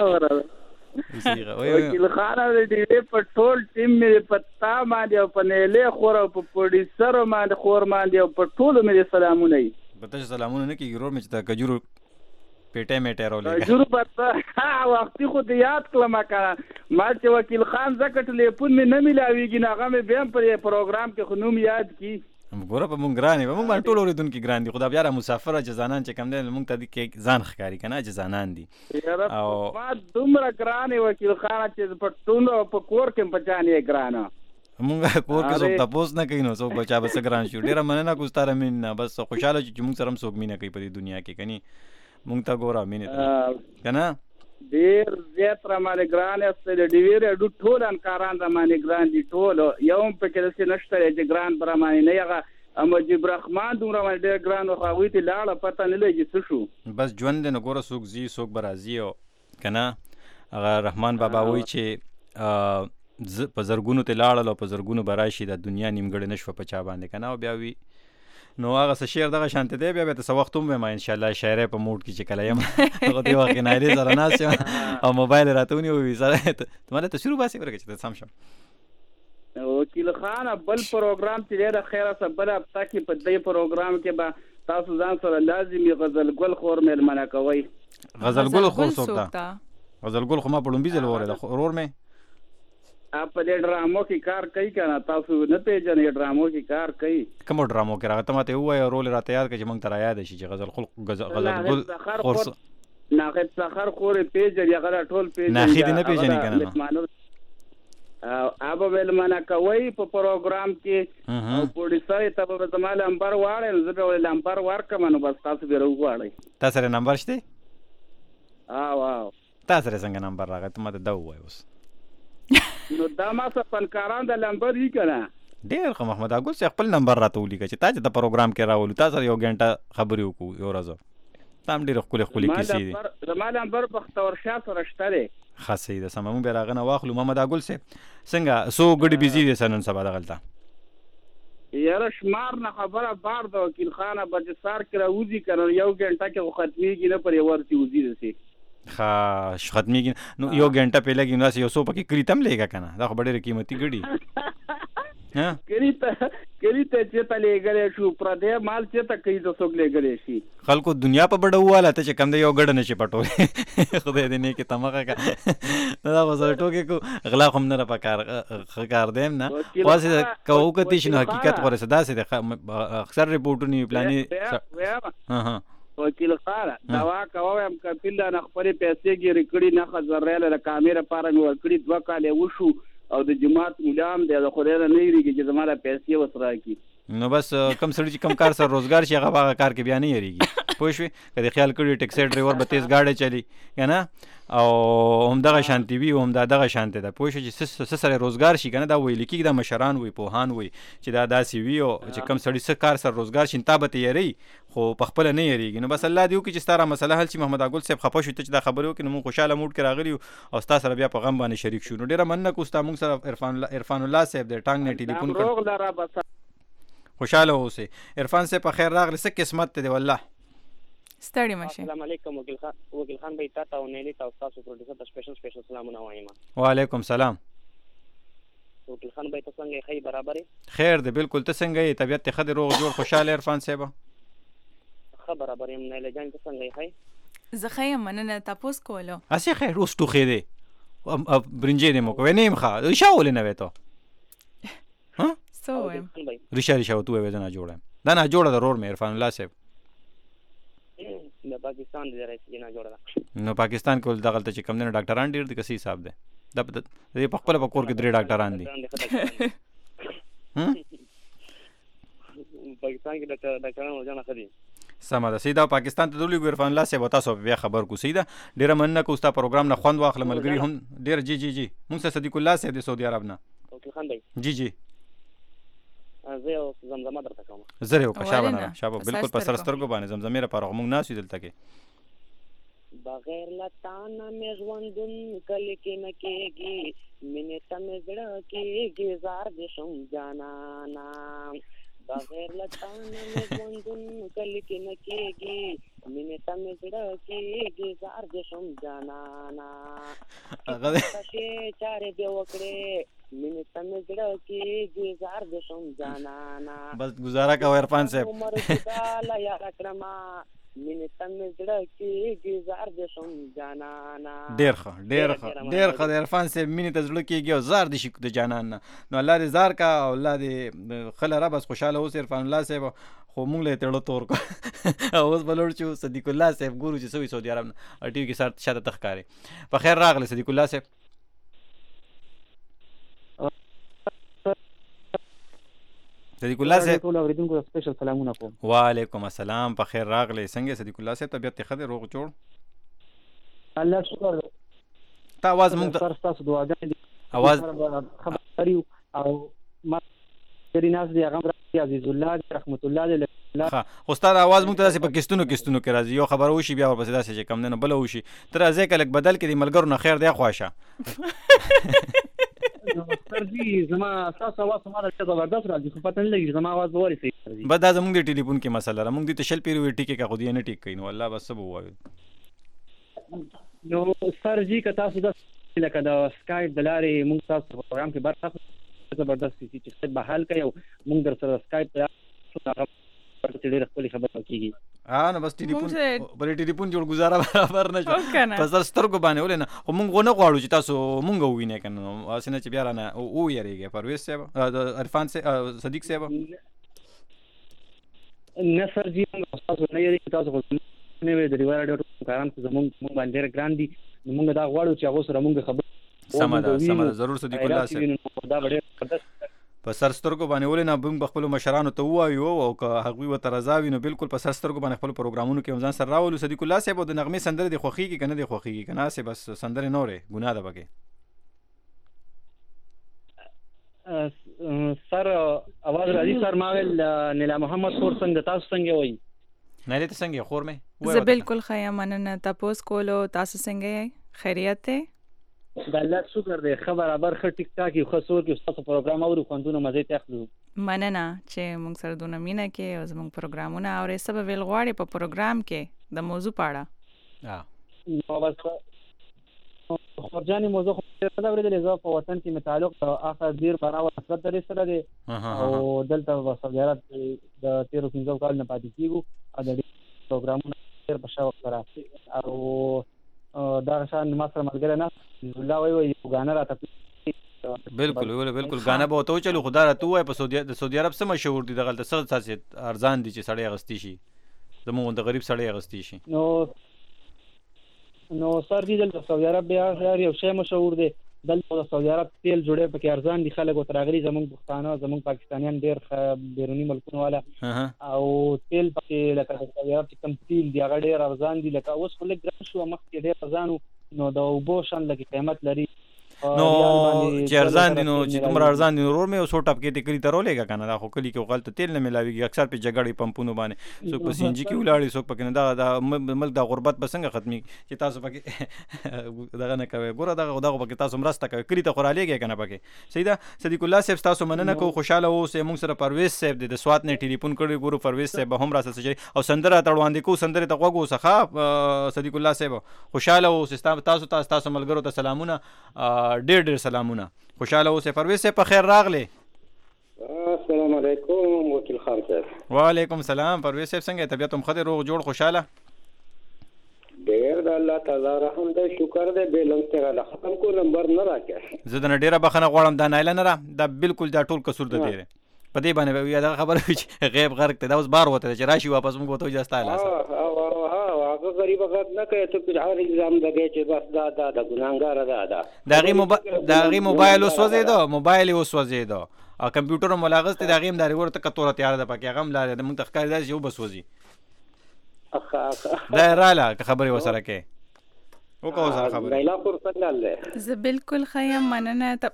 وکیل خان د ډیوی په ټول ټیم مې پتا باندې او په نیلې خور او په پروډوسر باندې خور باندې او په ټول مې سلامونه ای پته سلامونه نه کیږي ورور مې چې تا کجورو پیټه میټه رولې کجورو پته وختي خو دې یاد کړم کنه ما چې وکیل خان زکه ټلیفون مې نه ملاويږي نه هغه مې بیا پر پروګرام کې خو نوم یاد کی ګوره په مونږ ګرانې په مونږ باندې ټول اوریدونکي ګران دي خدا بیا مسافر چې ځانان چې کم دی مونږ ته دي کې ځان ښکاري که نه چې ځانان دي او ما دومره ګرانې وکیل خان چې په ټولو په کور کې په چانې ګرانه مونږ کور کې څوک تپوس نه کوي نو څوک بچا به څه ګران شو ډېره مننه کوو ستا مینه بس خوشحاله چې مونږ سره هم څوک مینه کوي په دې دنیا کې که نه مونږ ته ګوره مینې ته که نه ډېر زیات را باندې ګران یاست د ډیوی راډیو ټول انکاران را باندې ګران دي ټول یو هم پکې داسې نشته چې ګران به را باندې نه هغه مجیب رحمان دومره باندې ډېر ګران و خو هغوی ته لاړه پته نه لګي څه شو بس ژوند دی نو ګوره څوک ځي څوک به راځي او که نه هغه رحمان بابا وایي چې په زرګونو ته لاړل او په زرګونو به راشي د دنیا نیمګړې نه شوه په چا باندې که نه او بیا وي نو هغه څه شعر دغه شانته دی بیا ته څه وخت هم وایم انشاءالله شاعرۍ په موډ کې چې کله یم هغه دې وخت کې نایلې سره ناست یم او موبایل یې راته ونیو وي سره ماله تصویر وباسې ورکړه چې ته سم شم وکیل خان بل پروګرام چې دی د خیره څه بله هفته کې په دې پروګرام کې به تاسو ځان سره لازمي غزل ګل خور مېلمنه کوئ غزل ګل خور څوک ده غزل ګل خو ما په لومبي ځل واورېده ورور مې په دې ډرامو کې کار کوي که نه تاسو نه پېژنئ ډرامو کې کار کوي کومو ډرامو کې راغله ته ماته ووایه رول یې راته یاد کړه چې موږ ته را یاده شي چې غزل ګل خور ناهید سخر خور یې پېژني هغه ټول پېژني ناهید یې نه پېژني که نه ابا مېلمنه کوئ په پروګرام کې او پروډوسر ته به زما نمبر واړئ نو زه به ورته نمبر ورکړم نو بس تاسو به راوغواړئ تا سره نمبر شته او تا سره څنګه نمبر راغی ته ماته دا ووایه اوس نو دا ما څه فنکاران د نمبر وي که نه ډېر ښه محمد عاګل صاحب خپل نمبر راته ولیکه چې تا چې د پروګرام کې راولو تا سره یو ګنټه خبرې وکړو یو ورځ تا هم ډېرې ښکلې ښکلې کیسې دي زما نمبر بختور شاه سره شته دی ښه صحیح ده سمه مونږ بیا هغه نه واخلو محمد عاګل صاحب څنګه څو ګډې بيزي دي سره نن سبا دغلته یاره شمار نه خبره بار د وکیل خانه به چې سار کې راوځي که نه یو ګنټه کې خو ختمېږي نه پر یو ورځې وځي داسې ښه ختمېږي نو یو ګنټه پې لګي نو داسې یو څو پکې کلي ته هم لېږه که نه دا خو به ډېرې قیمتي ګډي کلي ته چېرته لېږلی شو پردی مال چېرته کلي ته څوک لېږلی شي خلکو دنیا په بډه وواله ته چې کم دی یو ګډه نه شي پټولی خدای دې نیکې تمخه که دا خو سره ټوکې کو غلا خو هم نه را پکار ښه کار دی هم نه خو هسې که وکتې شي نو حقیقت خو رسه داسې دی اکثر رپورټونه وي پلانې وکیل خان دوا کوم کپیل نه خپلې پیسې ګیرې کړي نه خزریاله د کامې لپاره مې ورکړي 2 کاله وشو او د جماعت ملام دی د خدای نه یریږي چې زما د پیسې وسره کی نو بس کم سړي چې کم کار سره روزګار شي هغه هغه کار کې بیا نه یریږي پوه شوې که د خیال کړي ټیکسي ډرایور به تیز ګاډی چلی که نه او همدغه شانتي وي همدغه شانتي ده پوه شو چې څه سره روزګار شي که نه دا ویل کېږي دا مشران وي پوهان وي چې دا داسې وي او چې کم سړي څه کار سره روزګار شي تا به ته یری خو په خپله نه یریږي نو بس الله دې وکړي چې ستا را مسله حل شي محمد عاګل صاحب خفه شو ته چې دا خبرې وکړې نو مونږ خوشحاله موډ کې راغلي یو او ستا سره بیا په غم باندې شریک شو نو ډېره مننه کوو ستا مونږ سره عرفان الله صاحب دی ټانګ نه ټلیفون کړ خوشحاله اوسئ عرفان صاحب په خیر راغلی څه قسمت ته دی والله ستړي مشه السلام علیکم وکیل خان بھائی تا او نیلی تا تاسو پروډوسر ته سپیشل سلامونه وایم وعلیکم سلام وکیل خان بھائی تاسو څنګه خیر برابر خیر دی بالکل ته څنګه یې طبیعت ته خدای روغ جوړ خوشاله عرفان صاحب ښه برابر یم نیلی جان ته څنګه خیر زه ښه یم مننه تاسو کولو اسی خیر اوس ټوخې دی برنجې دې مو کوې نیم ښه ریښه ولې نه وې ته څه وایم ریښه ورته ووایې زه ناجوړه یم دا ناجوړه ده رور مې عرفان الله صاحب د پاکستان د رئیس جنا جوړه ده. نو پاکستان کې دغلته چې کم نه ډاکټران ډیر دي کسي حساب ده د په خپل په کور کې 3 ډاکټران دي پاکستان کې ډاکټران ورځنه خدي سمه ده. سیدا پاکستان ته دولي عرفان الله سه وتا سو بیا خبر کو سیدا ډیر مننه کو ستا پروګرام نه خوند واخله ملګری هم ډیر جی مونږ سره صدیق الله سه د سعودي عرب نه اوکې خان بھائی جی زه او زمزمه درته کوم زره او شابه شابه بالکل په سرسترګو باندې زمزمه را پاره مونږ ناس دلته کې بغیر لتانا مې ژوندون کلی کې نه کېږي مینې ته مې زړه کېږي زار دې شم جانانا بغیر لتانا مې ژوندون کلی کې نه کېږي مینې ته مې زړه کېږي زار دې شم جانانا کښې چارې دې وکړې مینې ته مې زړه کېږي زار دې شم جانانا بس گزاره کوه عرفان صاحب عمر جدا یاره کړمه مینې ته مې زړه کېږي زار دې شم جانانا ډېر ښه د عرفان صاحب مینې ته زړه کېږي او زار دې شي د جانان نه نو الله دې زار کا او الله دې خله را بس خوشحاله اوس عرفان الله صاحب خو مونږ له تړو تور کو اوس بلوړ چې صدیق الله صاحب ګورو چې سوي سعودي عرب نه ټي وي کې شاته تخکاري په خیر راغله صدیق الله صاحب صدیق الله صاحب ټول اوریدونکو سپیشل سلامونه کوم. وعلیکم السلام په خیر راغلی څنګه صدیق الله صاحب طبیعت ښه دی روغ جوړ الله شکر تا आवाज مونږ سر تاسو دعاګانې دي आवाज خبري او ما ریناز دی هغه عزیز الله رحمت الله علیه ها استاد आवाज مونږ ته په کیستونو کې راځي یو خبر وشي بیا ورپسې داسې چې کم نه بل وشي تر ځکه کلک بدل کې دی ملګرو نه خیر دی خواشه سرجی زما تاسو आवाज سماره ته زبردست راځي خو پته نه لګي زما आवाज به ورسي بس دا زموږ د ټلیفون کې مسله ده مونږ د تشل پیرو ټیکې کا خو دی نه ټیک کین والله بس سب وایو نو سرجی که تاسو د لکه د سکایپ د لارې مونږ تاسو پروګرام کې برخه زبردست چې به حل کوي مونږ در سره سکایپ ته ډېر خپل خبره کیږي نو بس ټلیفون جوړ گزاره برابر نه شو پس سترګو باندې ولنه خو مونږ نه غواړو چې تاسو مونږ ووینئ کنه اسنه چې بیا رانه او یریږي پرویز صاحب عرفان صدیق صاحب نه سرجی تاسو نه یریږي تاسو نه وی د ریوار ډاکټر کاران ته مونږ باندې ګران دي مونږ دا غواړو چې هغه سره مونږ خبر سمه ضرور صدیق الله صاحب دا ډېر په سر سترګو باندې ولې نه بم خپل مشرانو ته وایو او که هغوی ورته رضا وي نو بالکل په سر سترګو باندې خپل پروګرامونو کې ځان سره راولو صدیق الله صاحب د نغمې سندرې د خوښیږي کنه د خوښیږي کنه سه بس سندرې نورې ګناه ده پکې سر आवाज راځي سر ماول نیلا محمد خور څنګه تاسو څنګه وایي نه دې څنګه خور مې زه بالکل ښه یم مننه تاسو کولو تاسو څنګه یې خیریت ته د الله شکر دی ښه برابر ښه ټیک ټاک یو ښه څوک یو ستاسو پروګرام اورو خوندونه مزې ته اخلو مننه چې مونږ سره دونه مینه کې او زموږ پروګرامونه اورې سبب ویل غواړي په پروګرام کې د موضوع پاړه نو بس خورجاني موضوع خو دا ورته زه په وطن کې متعلق اخر ډیر براو نسبت لري سره دی او دلته وسوجارت د 13 کال نه پاتې کیږي او د پروګرامونو ډیر په شاو سره او دا شان ما سره ملګری نه الله وایي غانا راته بالکل غانا به تو چلو خدا را تو په سعودي عرب سم مشهور دي دغه څه څه ارزان دي چې سړی غستی شي زموږ د غریب سړی غستی شي نو سر دي د سعودي عرب بیا یو شی مشهور دی دلته د سعودي عرب تیل جوړې پکې ارزان دي خلک وتراغلي زموږ پښتانه زموږ پاکستانیان ډېر بیرونی ملکونو والا او تیل پکې لکه د سعودي عرب چې کم تیل دی هغه ډېر ارزان دي لکه اوس خو لږ ګران شو مخکې ډېر ارزان نو د اوبو شان لکه قیمت لري نو چې ارزان دي نو چې تمر ارزان دي ورور مې اوس ټاپ کې ټیکري ترولېګا کنه دا خو کلی کې غلط تیل نه ملاويږي اکثر په جګړې پمپونو باندې څوک په سینجی کې ولاړی څوک پکې نه دا ملک د غربت بسنګ ختمي چې تاسو پکې دغه نه کوي ګوره دغه پکې تاسو مرسته کوي کلی ته خورالېږي کنه پکې سیدا صدیق الله صاحب تاسو مننه کو خوشاله اوسه موږ سره پرویز صاحب د سوات نه ټلیفون کړی ګورو پرویز صاحب هم را سره او سندره تړوان دي کو سندره ته غوغو سخه صدیق الله صاحب خوشاله اوسه تاسو ملګرو ته سلامونه ډېر سلام خوشاله اوسه پرویز صاحب په خیر راغلی السلام علیکم وکیل خان صاحب وعلیکم السلام پرویز صاحب څنګه طبیعت هم خدای روغ جوړ خوشاله ډېر د الله تعالی رحم دی شکر دی به لنګ ته ختم کو نمبر نه راکې زه د ډیره بخنه غواړم دا نایله نه را دا بالکل دا ټول قصور ده دی په دې باندې یا دا خبره چې غیب غرق ته دا اوس بار وته چې راشي واپس موږ وته اجازه تعالی هغه غریب غږ نه کوي ته په هر الزام دغه چې بس دا د ګناهګار ده دغه موبایل وسوځیدو او کمپیوټر ملاغز ته دغه هم د ورته کتوره تیار ده پکې هغه هم لاره د مونږ تخکار داسې یو بسوځي دا رااله خبرې وسره کې وکاو سره خبرې لیلا فرصت نه زه بالکل خیم مننه ته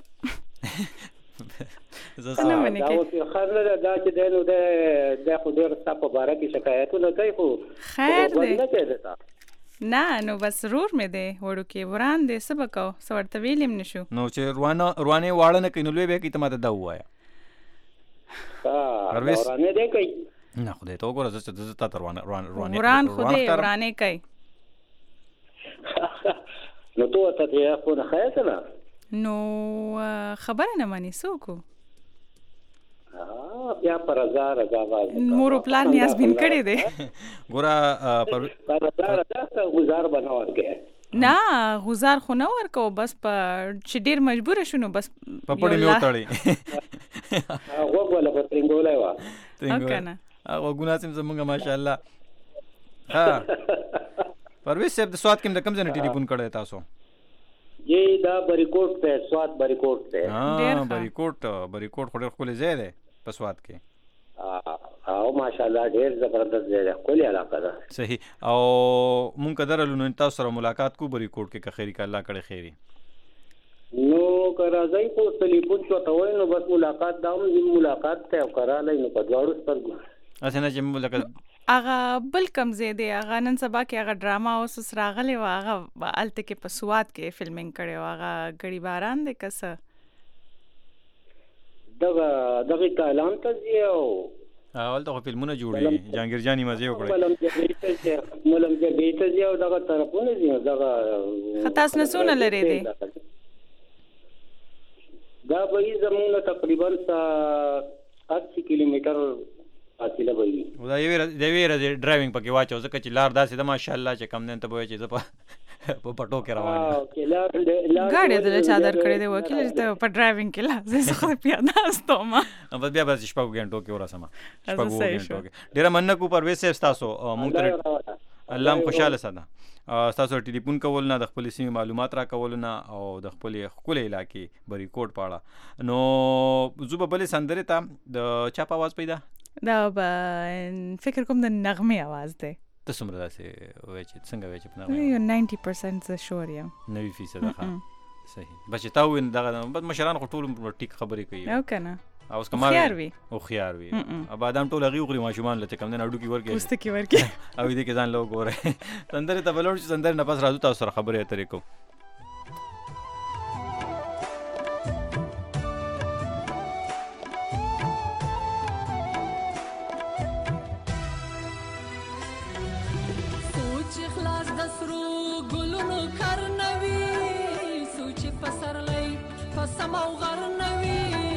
زه نه دا اوس خبره دا چې دنو د خو ډېر ستاسو په اړه کې شکایتونه کوي خو خیر دی نه نو بس رور مې دی وړو کې وران دی څه به کوو څه ورته ویلیم نه شو نو چې روانې واړه نه کوي نو لوی به کوي ته ماته دا ووایه ورانې دی کوي نه خدای ته وګوره زه تا ته وران خو دی ورانې کوي نو تو ته یې خو نه خیال نه نو خبره نه مانی څوک بیا پر هزار مور پلان نیاز بین کړی دی ګوره پر هزار گزار بنور کې نه غزار خو نه ورکو بس په چې ډیر مجبور شونو بس په پړې مې وتړی هغه ولا په تنګولای وا کنه هغه ګناسم زمونږه ماشاءالله ها پرویز صاحب د سواد کې د کم ځای ټلیفون کړی تاسو یی دا بریکوټ ته سواد بریکوټ ته ها بریکوټ خو ډېر خولې ځای دی په سواد کې او ماشاءالله ډېر زبردست ځای دی خولې علاقه ده صحیح او مونږ کدرلو نو تاسو سره ملاقات کو بریکوټ کې که خیری ک الله کړي خیری نو کرازای په ټلیفون ته وای نو بس ملاقات داوم ملاقات ته کراله نو په دواړو سترګو اسنه چې ملاقات هغه بل کم زیاده هغه نن سبا کې هغه ډراما اوس راغلی و هغه الته کې په سواد کې فلمینګ کړي و هغه غړي باران د کسه دغه کلام ته یو اول ته فلمونه جوړي جهانگیر جانی مزه وکړي مولم جګی ته یو دغه طرفونه دی دغه خاص نه سونه لري دی دا به زمونه تقریبا 80 کیلومتر فاصله وي دا یوه ډرایوینګ پکې واچو ځکه چې لار داسې د ماشاءالله چې کم نه ته وای چې زه په پټو کې روان یم ګاډي د چادر کړې دی وکیل چې په ډرایوینګ کې لا زه خو پیاده استوم بس بیا بس شپږ غنټو کې ورسم شپږ غنټو کې ډیر مننه کو پرویز صاحب تاسو مونږ ته الله خوشاله ساده تاسو ټلیفون کول نه د خپل سیمې معلومات را کول نه او د خپل علاقې بریکوټ پاړه نو زوبه بلې سندره ته د چا په आवाज پیدا دا فکر کوم د نغمه आवाज ده ته څومره داسې وای چې څنګه وای چې په نغمه 90% زه شور یم 90% ده صحیح بچ تا وین دغه بس مشران ټول ټیک خبرې کوي او کنه او اس کمال خيار وي اب ادم ټول غي غري ماشومان لته کم نه اډو کی ورکه پوسټ کی ورکه او دې کې ځان لو ګوره سندره ته بلور چې سندره نه پس راځو تاسو سره خبرې اترې کو سوچ اخلاص دسرو ګلونو کرنوي سوچ پسرلې پسمو غرنوي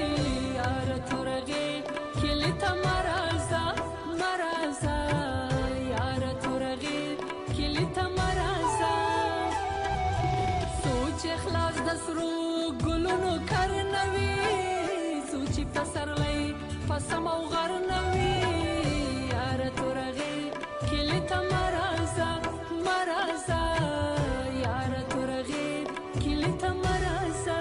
سمو غرنوي یار تورغي کلی تمرازا مرازا یار تورغي کلی تمرازا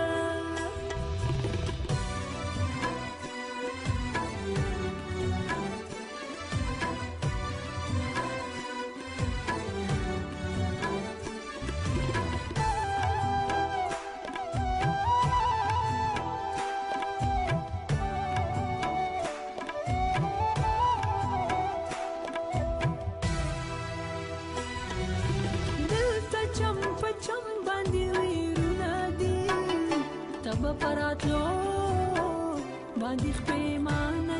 پراتلو باندې خپېمانه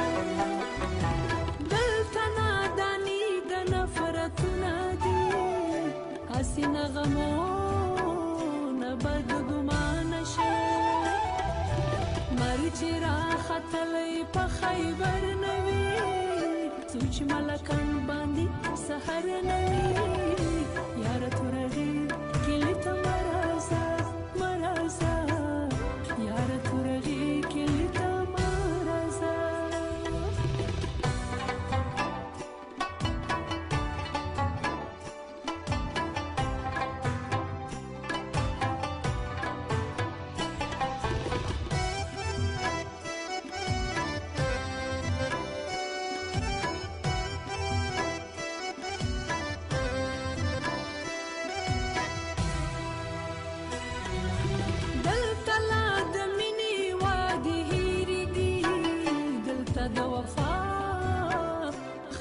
شي دلته ناداني د نفرتونه دي هسې نغمونه بد ګمانه شي مر چې راختلی په خیبر نه وي سوچ ملکان باندې سحر نه وي یاره تورغي کلي ته مرازه مرازه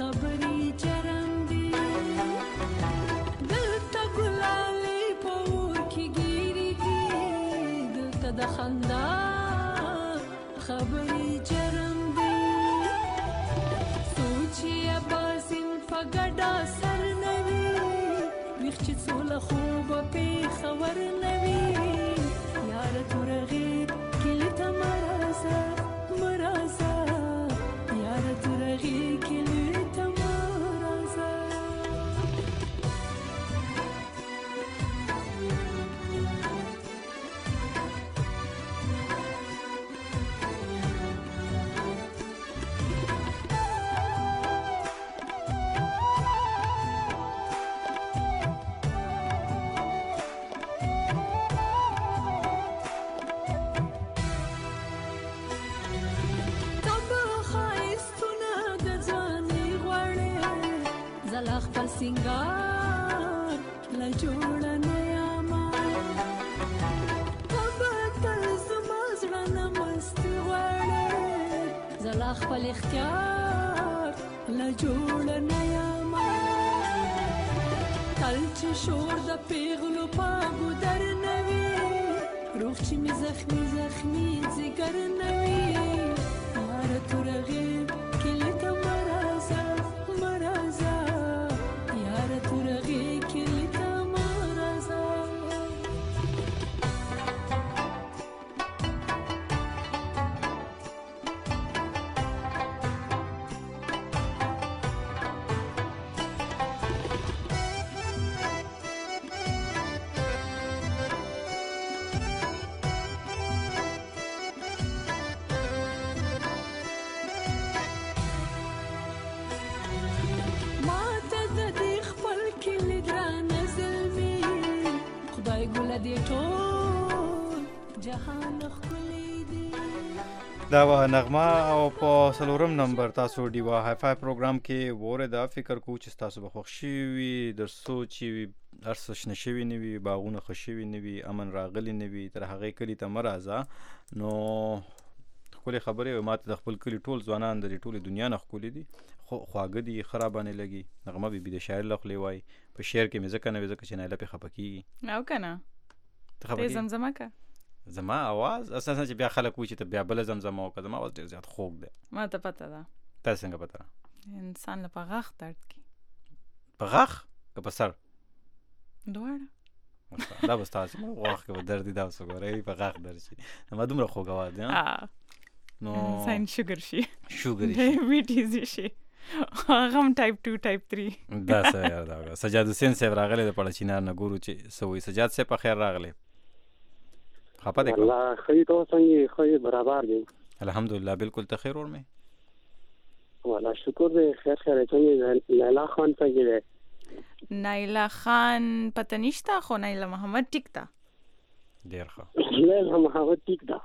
خبرې جرم دی دلته ګلالې په اور کې ګیرې دي دلته د خندا خبرې جرم دی سوچ یې باسم په ګډا سر نه وي ویښ چې څو له خوبه پېښور نه وي یاره تورغې کلي ته مه راځه مه راځه یاره تورغې کلي ته مه راځه خپل سنگار لا جوړه نه یاما تبه تل زما زړه نه مست غواړې زه لا خپل اختیار لا جوړه نه یاما تل چې شور د پیغلو په ګودر نه وي روح چې مې زخمي زخمي ځیګر نه وي یاره تورغې کلي ته مه راځه مه راځه تورغې کلي ته مه راځه دا و نغمه او په څلورم نمبر تاسو ډیوا های فای پروګرام کې وره دا فکر کو چې تاسو به خوښ شي در سوچ وي ارس شنه شوی نه وي باغونه خوشوي نه وي امن راغلی نه وي تر هغه کلی ته مرزه نو خپل خبره ماته د خپل کلی ټول ځوانان د ټوله دنیا نه خولې دي خواږه دي خرابانه لګي نغمه بي د شاعر لخلې وای په شعر کې مې ځکه نه ځکه چې نه لپاره خپکی او کنه ته زمزمه کا زما आवाज اساسا چې بیا خلک وي چې ته بیا بل زمزمه وکړه زما आवाज ډیر زیات خوږ دی ما ته پته ده تاسو څنګه پته انسان له پغاخ درد کی پغاخ که په سر دواړه دا بس تاسو مو واخ کې درد دی دا وسګورې پغاخ درد شي ما دومره خوږ आवाज دی نو ساين شوګر شي ډایبټیز شي غم ټایپ 2 ټایپ 3 دا څه یار دا سجاد حسین صاحب راغله د پړه چینار نه ګورو چې سوې سجاد صاحب په خیر راغله خپه ده الله خیر تو څنګه خیر برابر دی الحمدلله بالکل ته خیر اور میں والله شکر دې خیر څنګه نایلا خان څنګه ده نایلا خان پته نشته خو نایلا محمد ټیک تا ډیر ښه نایلا محمد ټیک دا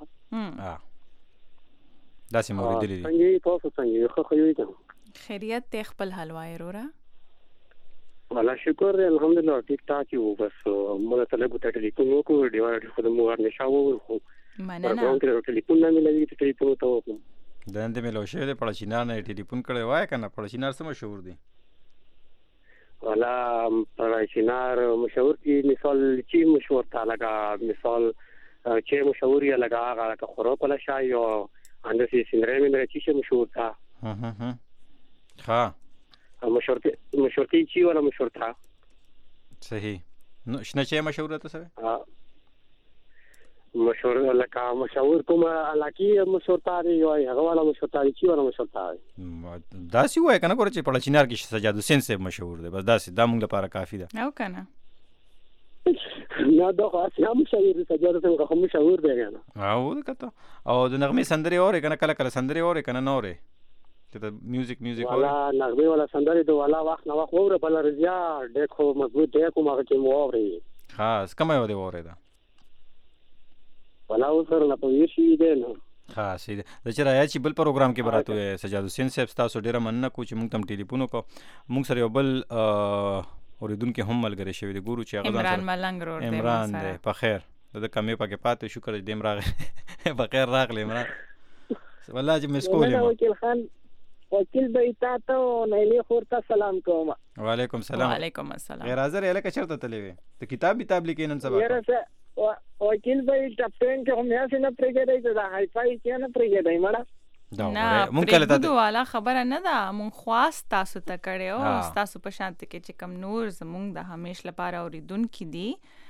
دا سیمه ورېدلې څنګه تاسو څنګه خو یو ته خیریت ته خپل حلوای وروره والله شکر دې الحمدلله ټیک ټاک یو بس موږ ته له بوته ټلیفون وکړو ډیوار خو د مو ورنه شاو ورخو مننه ټلیفون نه ملي ته ټلیفون ته وکړم دنده مې لوشه دې پړه چینار نه ټلیفون کړي وای کنه پړه چینار سم مشهور دي والا پړه چینار مشهور دي مثال چې مشهور تا لگا مثال چې مشهور یې لگا هغه کا خورو کله شای او اندسي سندره مې چې مشهور تا ها مشهورتي چې ولا مشهور تا صحیح نو شنه چې مشهور ته څه مشهور لکه مشهور کوم علاقې مشهور تاري وای هغه والا مشهور تاري چې ولا مشهور تاري داسي وای کنه ګور چې په چینار کې سجاد حسین صاحب مشهور دی بس داسي دا موږ لپاره کافی ده او کنه نه دا خو هم مشهور سجاد حسین خو مشهور دی کنه او کته او د نغمه سندري اوري کنه کله کله سندري اوري کنه نوري ته میوزیک اوري والا نغمه والا سندري د والا وخت نو وخت وره بل رضا ډېر خو مضبوط دی کومه چې مو اوري خاص کومه و دی اوري دا ولا اوسر نه پوي شي دی نو خاص دی چې راځي چې بل پروګرام کې براتو سجاد حسین صاحب تاسو ډیره مننه کو چې موږ تم ټلیفون وکړو موږ سره یو بل اوریدونکو هم ملګری شوی دی ګورو چې هغه عمران ملنګ ور دی عمران دی په خیر د کمې پکې پاتې شکر دې راغی په خیر راغلی عمران والله چې مسکول وکیل خان وکیل به تا ته نیلی خور ته سلام کوم. وعلیکم السلام. وعلیکم السلام. غیر حاضر الکه چرته تللی وې ته کتاب لیکې نن سبا؟ یاره وکیل به ټپټین کې هم یاسې نه پرېږدی چې دا های فای کې نه پرېږدی مړه. نه پرېږدو والا خبره نه ده، مونږ خواست تاسو ته کړی او ستاسو په شانت کې چې کم نور زمونږ د همیش لپاره اوریدونکي دي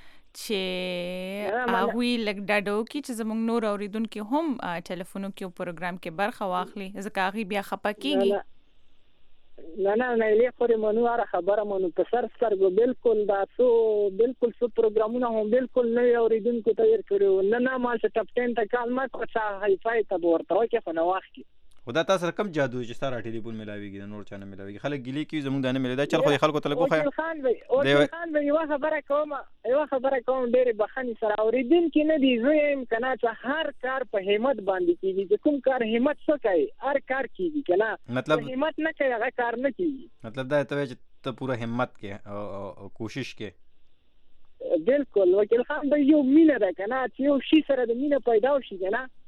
چې هغوی لږ ډاډه وکړي چې زموږ نور اوریدونکي هم ټلیفونو کې او پروګرام کې برخه واخلي، ځکه هغوی بیا خفه کېږي. نه نیلی خورې منو هره خبره منو په سر سترګو بالکل دا بالکل څو پروګرامونه هم بالکل نوي اوریدونکو ته ور کړي. نه ما چې ټپټین ته کال ما کړ چې های فای ته به ورته وکړې خو نه واخلي. خو دا تاسو کم جادو چې ستا را ټلیفون ملاویږي د نور چا نه ملاویږي، خلک ګیلې کوي زموږ دا نه ملي. دا چل خو د خلکو ته لږ وښیه. خان به یوه خبره کوم ډېرې بخښنې سره، اورېدونکي نه دي زه یم که نه چې هر کار په همت باندې کېږي، چې کوم کار همت څه کوي هر کار کېږي که نه، مطلب همت نه کوي هغه کار نه کېږي. مطلب دا ته وایي چې ته پوره همت کې او کوشش کې. بالکل وکیل خان به یو مینه ده که نه، چې یو شي سره د مینه پیدا وشي که نه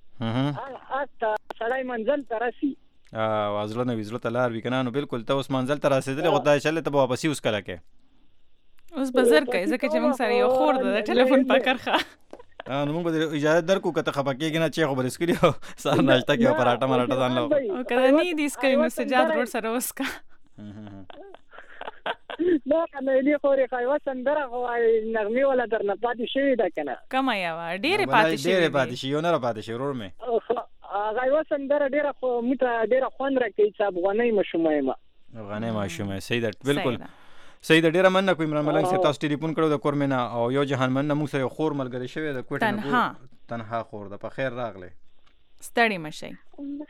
سړی منزل ته رسي. زړه نه وي زړه ته لار وي که نه، نو بالکل ته اوس منزل ته رسېدلې، خو دا چلې ته به واپسي اوس کله کې اوس به زر کوي، ځکه چې موږ سره یو خور ده د ټلیفون په کرښه. نو موږ به اجازه درکو که ته خفه کېږي نه چې خو به رسکلي او سهار ناشته کې پراټه مراټه ځان له او که د نه دي سکلي نو سجاد روډ سره وسکه. دا نیلی خورې خو یوه سندره خو نغمې والا درنه پاتې شوې ده که نه؟ کومه یوه؟ ډېرې پاتې شوې یو نه را پاتې شوې ورور مې. هغه یوه سندره ډېره خو موږ ته ډېره خوند راکوي چې افغانۍ ماشومه یم. افغانۍ ماشومه صحیح ده، بالکل صحیح ده. ډېره مننه کوم عمران ملنګ صاحب، تاسو ټلیفون کړو د کور مې نه، او یو جهان مننه موږ سره یو خور ملګری شوی د کوټې نه، تنها خور ده. په خیر راغلی، ستړي مه شئ.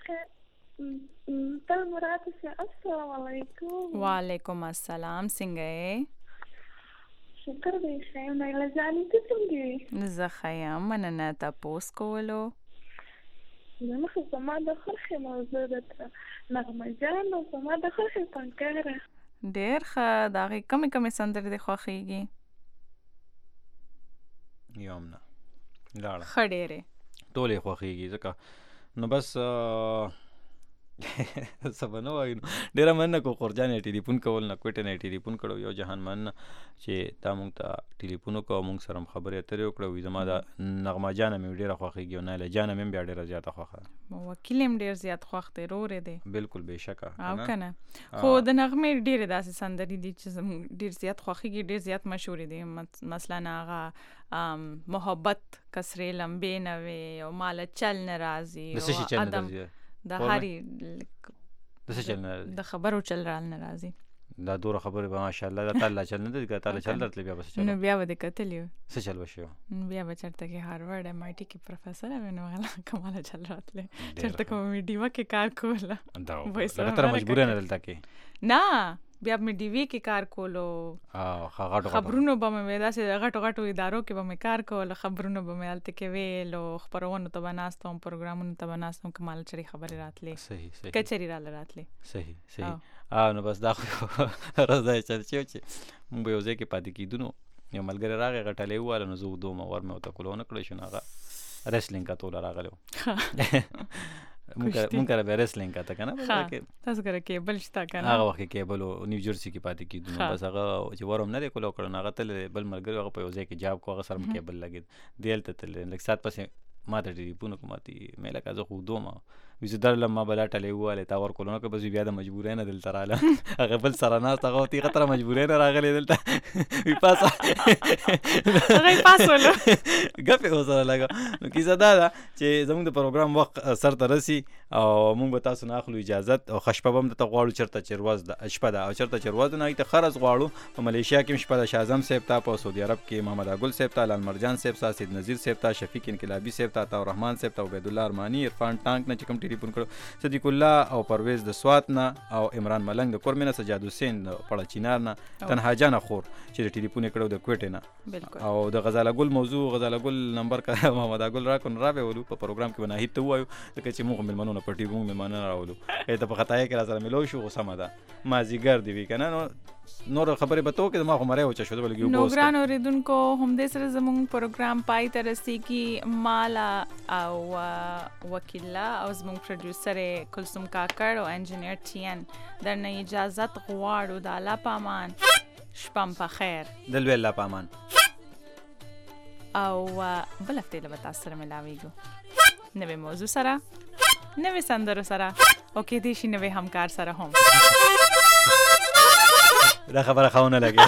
ته مراد صاحب السلام علیکم. وعلیکم السلام، څنګه یې؟ شکر دی ښه یم. نایله جانې ته څنګه یې؟ زه ښه یم، مننه تپوس کولو. زما خو زما د خوښې موضوع ده نغمه جان، او زما د خوښې فنکاره. ډېر ښه. د هغې کمې سندرې دې خوښېږي؟ یو هم نه، لاړه ښه ډېرې ټولې خوښېږي، ځکه نو بس څه به نه وایو. ډېره مننه کو خورجانې ټلیفون کول نه، کوټې نه ټلیفون کړو. یو جهان مننه چې تا موږ ته ټلیفون وکړو، موږ سره هم خبرې اترې وکړو. زما د نغمه جانه مې ډېره خوښېږي او نایله جانه مې هم بیا ډېره زیاته خوښه ده. وکیل هم ډېر زیات خوښ دی، رورې دی. بالکل بېشکه او که نه، خو د نغمې ډېرې داسې سندرې دي چې زموږ ډېر زیات خوښېږي، ډېر زیات مشهورې دي. مثلا هغه محبت کسرې لمبې نه وې، او ماله چل نه راځي، او ادم د هرې د خبرو چل رال نه راځي. دا دوره خبرې به ماشاءالله دا تاله چل نه دی که تاله چل درتلی بیا به څه چل؟ نو بیا به دې کتلي وو څه چل به شي؟ بیا به چېرته کې هارورډ ایم آی ټي کې پروفیسر وې، نو هغه کماله چل راتلی، چېرته کومه مې ډیوه کې کار کوله. لکه ته مجبوره نه دلته کې؟ نه، بیا مې ډي وی کې کار کولو، خبرونو به مې داسې غټو ادارو کې به مې کار کولو، خبرونو به مې هلته کې ویل، او خپرونو ته به ناست وم، پروګرامونو ته به ناست وم، که ماله چرې خبرې راتلې، کچرې راله راتلې. صحیح. نو بس دا خو راز دی چل چې مونږ به یو ځای کې پاتې کېدو، نو یو ملګری راغی غټلی وواله، نو زه ودوم، ور مې ورته کولو ونه کړی شو، نو هغه ریسلینګ کتوله راغلی و. مونږ کره بیا ریسلینګ کته که نه، تاسو کره کیبل شته که نه؟ هغه وخت کې کیبل و، نیوجرسي کې پاتې کېدو، نو بس هغه چې ور هم نه دی کولو کړی، نو هغه تللی بل ملګري هغه په یو ځای کې جاب کو، هغه سره م کیبل لګېد، دی هلته تللی لږ ساعت پسې ما ته ټلیفون وکړو، ما ته مې لکه زه خو ودوم، وي زه درلم، ما به لا ټلی ووالې تا ور کولو نه کړه، بس بیا د مجبورۍ نه دلته راغلم. هغه بل سره ناست، هغه ورته تر مجبورۍ نه راغلی دلته، وي پاسه هغه یې پاس ولو، ګپ یې ورسره لګه. نو کیسه دا ده چې زموږ د پروګرام وخت سر ته رسي، او موږ به تاسو نه اخلو اجازت، او ښه شپه به هم درته غواړو، چېرته چې ورځ ده شپه ده، او چېرته چې ورځ ده نو هغې ته ښه ورځ غواړو. په ملیشیا کې هم شپه ده، شاه اعظم صاحب ته، په سعودي عرب کې محمد اګل صاحب ته، لال مرجان صاحب ته، سید نذیر صاحب ته، شفیق انقلابي صاحب ته، عطا الرحمن صاحب ته، عبیدالله ارماني، عرفان ټانک نه چې کوم ټلیفون کړو، صدیق الله او پرویز د سوات نه، او عمران ملنګ د کورمې نه، سجاد حسین د پړه چینار نه، تنها جانه خور چې د ټلیفون یې کړو د کوټې نه، او د غزاله ګل موضوع، غزاله ګل نمبر که محمد اګل راکړو نو رابېولو، په پروګرام کې به ناهید ته ووایو، ځکه چې موږ مېلمنو نه پټېږو، موږ مېلمانه نه راولو. ته په خطایۍ کې را سره میلاو شو، خو سمه ده، مازدیګر دې وي که نه، نو نور خبرې به تو کې ما خو مړې وچه شو د بلګي نو ګران اوریدونکو همدې سره زموږ پروګرام پای ته رسیږي. مالا او وکیلا او زموږ پروډوسر کلثوم کاکړ او انجینیر ټین درنه اجازه غواړو. د الله پامان، شپم په خیر، د لوی الله پامان. او بل هفته له تاسو سره ملاویږو نوې موضوع سره، نوې سندرو سره او کې دې شي نوې همکار سره هم. دا خبره خاونه لګي.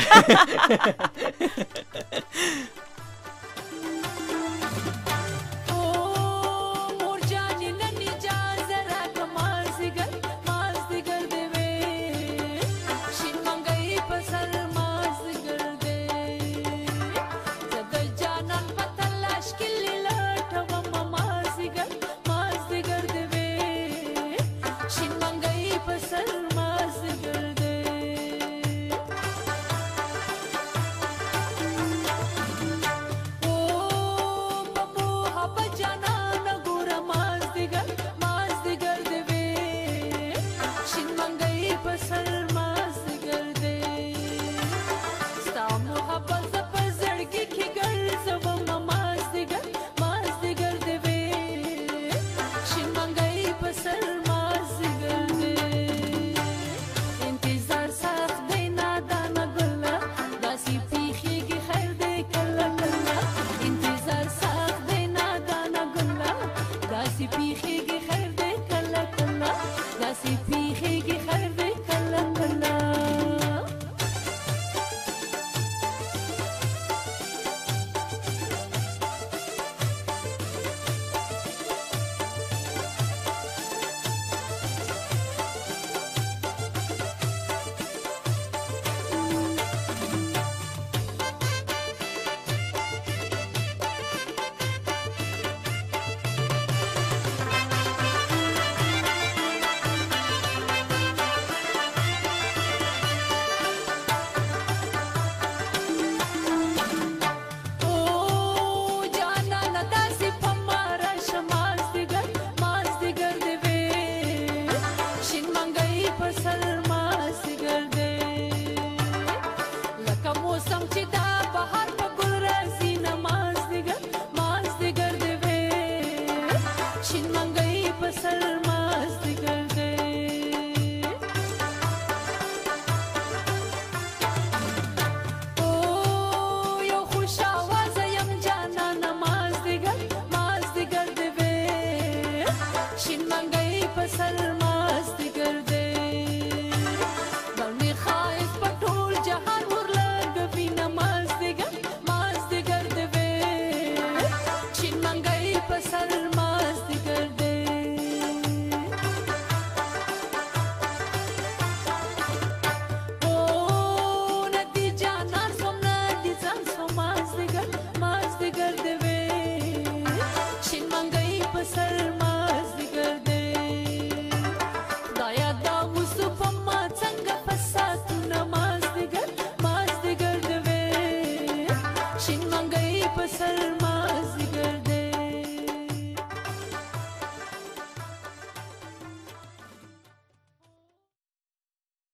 पसंद